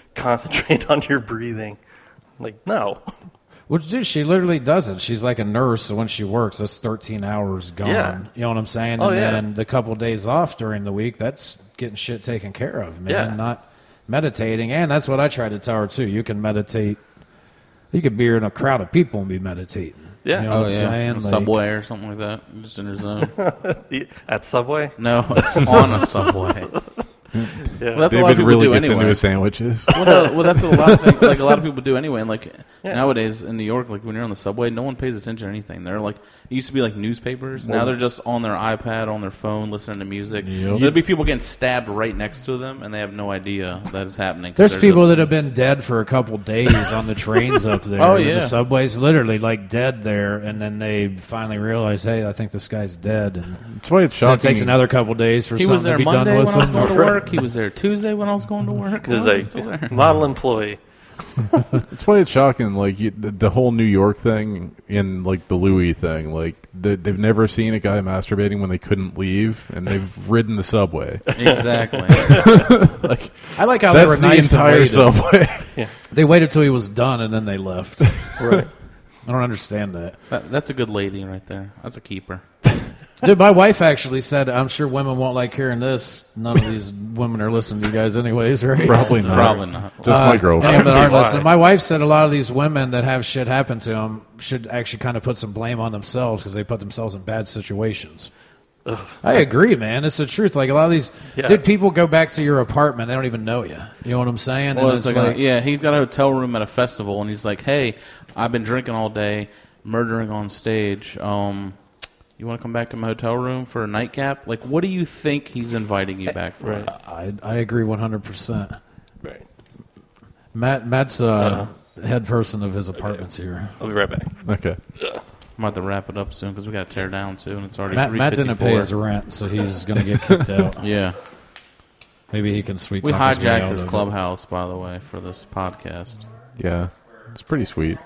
concentrate on your breathing. Like, no.
Well, dude, she literally does it. She's like a nurse, so when she works, that's 13 hours gone.
Yeah.
You know what I'm saying?
Oh,
and
yeah.
then the couple of days off during the week, that's getting shit taken care of, man.
Yeah.
Not meditating. And that's what I try to tell her, too. You can meditate. You could be in a crowd of people and be meditating.
Yeah.
You know what I'm saying?
A Subway or something like that. You're just in your zone.
At Subway?
No, on a Subway.
Yeah.
Well, that's a lot of
David
people
really
do
gets
anyway.
into his sandwiches.
Well, that's a lot of things, like a lot of people do anyway. And like nowadays in New York, like when you're on the subway, no one pays attention to anything. They're like, it used to be like newspapers. Now they're just on their iPad, on their phone, listening to music.
Yep.
There'll be people getting stabbed right next to them, and they have no idea that is happening.
There's people that have been dead for a couple days on the trains up there.
Oh, yeah.
The subway's literally like dead there, and then they finally realize, hey, I think this guy's dead. And
That's why it's
then
shocking.
it takes another couple days for
He
something
was there
to be
Monday
done
when
with
I was
him.
going to work. He was there Tuesday when I was going to work.
There's
Why is he still
a
there?
model employee.
That's why it's shocking. Like the whole New York thing and like the Louis thing. Like they've never seen a guy masturbating when they couldn't leave, and they've ridden the subway.
Exactly.
Like
I like how they were
that's the
nice and
entire
waited.
subway.
They waited till he was done, and then they left.
Right.
I don't understand that.
That's a good lady right there. That's a keeper.
Dude, my wife actually said, I'm sure women won't like hearing this. None of these women are listening to you guys anyways, right?
Probably not.
Probably not.
Just my girlfriend.
Any that aren't
Why?
listening. My wife said a lot of these women that have shit happen to them should actually kind of put some blame on themselves because they put themselves in bad situations. I agree, man. It's the truth. Like a lot of these, dude, people go back to your apartment. They don't even know you. You know what I'm saying?
Well,
And
it's like, he's got a hotel room at a festival, and he's like, "Hey, I've been drinking all day, murdering on stage. You want to come back to my hotel room for a nightcap?" Like, what do you think he's inviting you back for?
Right.
I agree 100%.
Right.
Matt's head person of his apartments here.
I'll be right back.
Okay.
I'm about to wrap it up soon because we got to tear down too, and it's already
Matt didn't pay
3:54.
his rent, so he's going to get kicked out.
Yeah,
Maybe he can sweet
we
talk his way
hijacked
out
his
of it.
clubhouse, by the way, for this podcast.
Yeah, it's pretty sweet.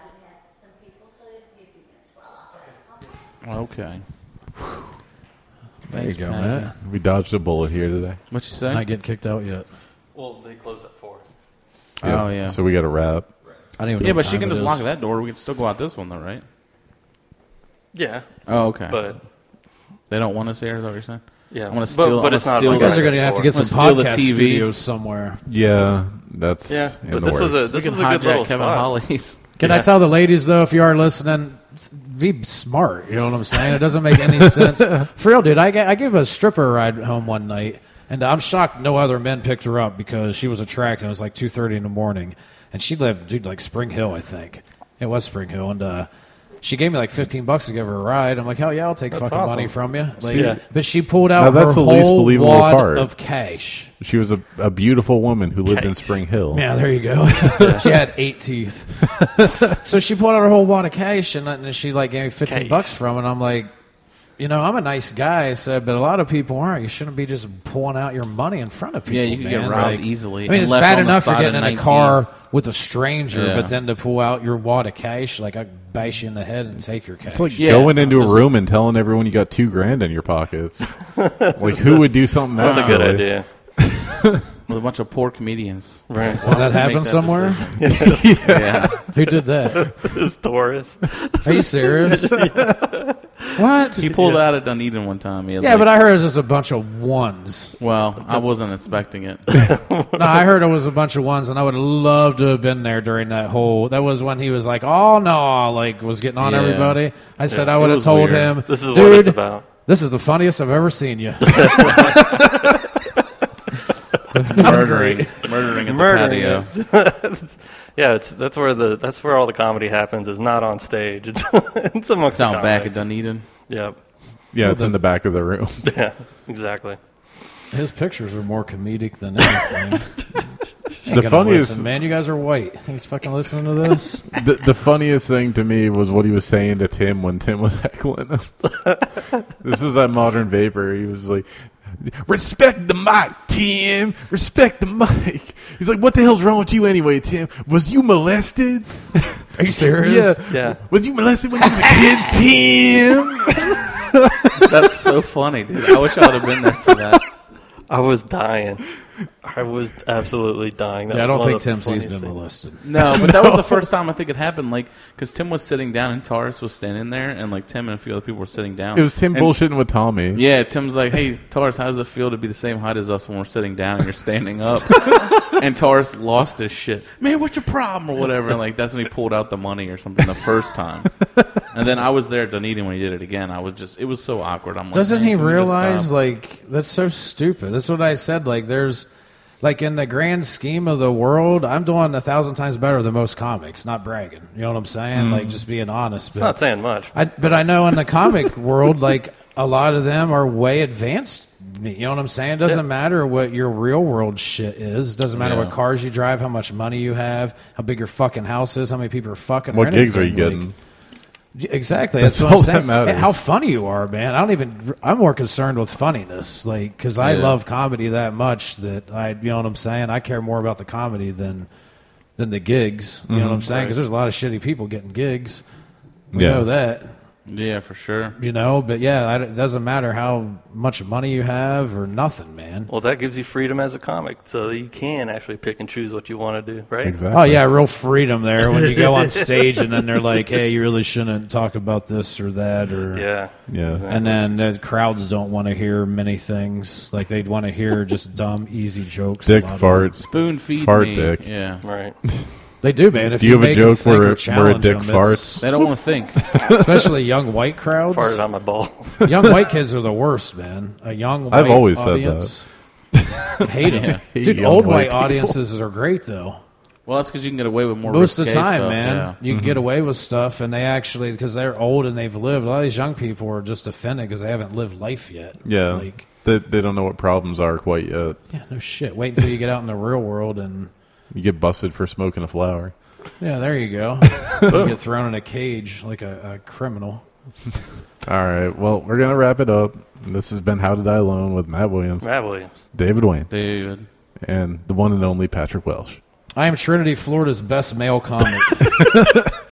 Okay.
There you
Thanks,
go,
Maggie.
Matt.
We dodged a bullet here today.
What you say?
Not get kicked out yet.
Well, they close at 4.
Oh, yeah.
So we got to wrap.
I don't even know
Yeah,
what
but she
time
can
it
just
is.
lock that door. We can still go out this one, though, right?
Yeah.
Oh, okay.
But,
They don't want us here, is that what you're saying?
yeah.
I'm gonna steal-
but it's
I'm
not
gonna
like
You guys
steal
are going to
right
have to
at
get
4.
some
Let's steal the
podcast
TV.
studios somewhere.
Yeah, that's
Yeah,
in
but
the
this was
works.
this
we
was
can
a good little
hijack Kevin
spot.
Holly's.
Can I tell the ladies, though, if you are listening, be smart. You know what I'm saying? It doesn't make any sense. For real, dude, I gave a stripper a ride home one night, and I'm shocked no other men picked her up because she was attractive. It was like 2:30 in the morning, and she lived, dude, like Spring Hill, I think. It was Spring Hill, and she gave me like $15 to give her a ride. I'm like, hell yeah, I'll take
That's
fucking
awesome.
money from you. Like,
Yeah.
But she pulled out
Now, that's
her
the least
whole
believable
wad
part.
of cash.
She was a beautiful woman who lived in Spring Hill.
Yeah, there you go. She had 8 teeth. So she pulled out her whole wad of cash, and then she like gave me $15 from it. I'm like, you know, I'm a nice guy, I said, but a lot of people aren't. You shouldn't be just pulling out your money in front of people.
Yeah, you can get
man.
robbed
Like,
easily.
I mean, it's
and left
bad
on the
enough you're
side
getting
of
in a
19.
car with a stranger,
Yeah.
but then to pull out your wad of cash, like I bash you in the head and take your cash.
It's like
Yeah.
going into a
Just-
room and telling everyone you got $2,000 in your pockets. Like, who would do something that
That's a good
silly?
idea.
With a bunch of poor comedians.
Right.
Does that
Make
happen
that
somewhere?
decision. Yeah.
Who did that?
It's Taurus.
Are you serious? What?
He pulled out at Dunedin one time. He had
Yeah,
like-
but I heard it was just a bunch of ones.
Well, I wasn't expecting it.
No, I heard it was a bunch of ones, and I would love to have been there during that whole. That was when he was like, "Oh no!" Like was getting on
Yeah.
everybody. I said
Yeah,
I
it
would have
was
told
weird.
him,
This is
"Dude,
what it's about.
this is the funniest I've ever seen you."
murdering at the
Murdering
patio.
Yeah, that's where all the comedy happens. Is not on stage. It's it's amongst
It's
the
out back at
comics.
Dunedin.
Yep.
Yeah, it's in the back of the room.
Yeah. Exactly.
His pictures are more comedic than anything.
The funniest,
Listen, man, you guys are white. He's fucking listening to this.
the funniest thing to me was what he was saying to Tim when Tim was heckling him. This is that Modern Vapor. He was like, "Respect the mic, Tim. Respect the mic." He's like, "What the hell's wrong with you anyway, Tim? Was you molested?"
Are you serious?
Yeah.
Yeah.
Was you molested when you was a kid, Tim?
That's so funny, dude. I wish I would have been there for that.
I was dying. I was absolutely dying. That
Yeah, I
was
don't
one
think
of the
Tim C's
funniest
been
things.
molested.
No, but that was the first time I think it happened. Like, because Tim was sitting down and Taurus was standing there, and like Tim and a few other people were sitting down.
It was Tim
And-
bullshitting with Tommy.
Yeah, Tim's like, "Hey, Taurus, how does it feel to be the same height as us when we're sitting down and you're standing up?" And Taurus lost his shit. Man, what's your problem or whatever? And like that's when he pulled out the money or something the first time. And then I was there at Dunedin when he did it again. It was so awkward. I'm like,
Doesn't
"Man,
he
can we just
realize,
stop?"
like, that's so stupid? That's what I said. Like, there's, like, in the grand scheme of the world, I'm doing 1,000 times better than most comics. Not bragging. You know what I'm saying? Like, just being honest.
It's not saying much.
But I know in the comic world, like, a lot of them are way advanced. You know what I'm saying? It doesn't matter what your real world shit is. It doesn't matter
Yeah.
what cars you drive, how much money you have, how big your fucking house is, how many people are fucking.
What
or
gigs are you
anything.
getting?
Exactly.
That's
That's what
all
I'm
that
saying.
matters.
And how funny you are, man. I'm more concerned with funniness, like, because I
Yeah.
love comedy that much that you know what I'm saying. I care more about the comedy than the gigs. You know what I'm saying? Because there's a lot of shitty people getting gigs. We
Yeah.
know that.
Yeah, for sure.
You know, but yeah, it doesn't matter how much money you have or nothing, man.
Well, that gives you freedom as a comic, so that you can actually pick and choose what you want to do, right?
Exactly.
Oh yeah, real freedom there when you go on stage and then they're like, "Hey, you really shouldn't talk about this or that," or
Yeah.
Yeah.
Exactly.
And then the crowds don't want to hear many things. Like they'd want to hear just dumb, easy jokes.
Dick
a lot of
fart.
Spoon feed
Fart
me.
dick.
Yeah.
Right.
them. They do, man. If
Do you have a
make them
joke
think
where
or
a
challenge
dick
them,
farts?
They don't want to think.
especially young white crowds.
Farted on my balls.
Young white kids are the worst, man. A young white
I've always said
audience, hate them.
Yeah.
Hate
Dude,
young
old
white
white
people.
audiences are great though.
Well, that's because you can get away with more
Most of the
risque
time,
stuff,
man,
yeah.
you can get away with stuff, and they actually, because they're old and they've lived. A lot of these young people are just offended because they haven't lived life yet.
Yeah.
Like,
They don't know what problems are quite yet.
yeah, no shit. Wait until you get out in the real world, and
You get busted for smoking a flower.
yeah, there you go. You get thrown in a cage like a criminal.
All right. Well, we're going to wrap it up. This has been How to Die Alone with Matt Williams,
Matt Williams.
David Wayne,
David.
and the one and only Patrick Welsh.
I am Trinity, Florida's best male comic.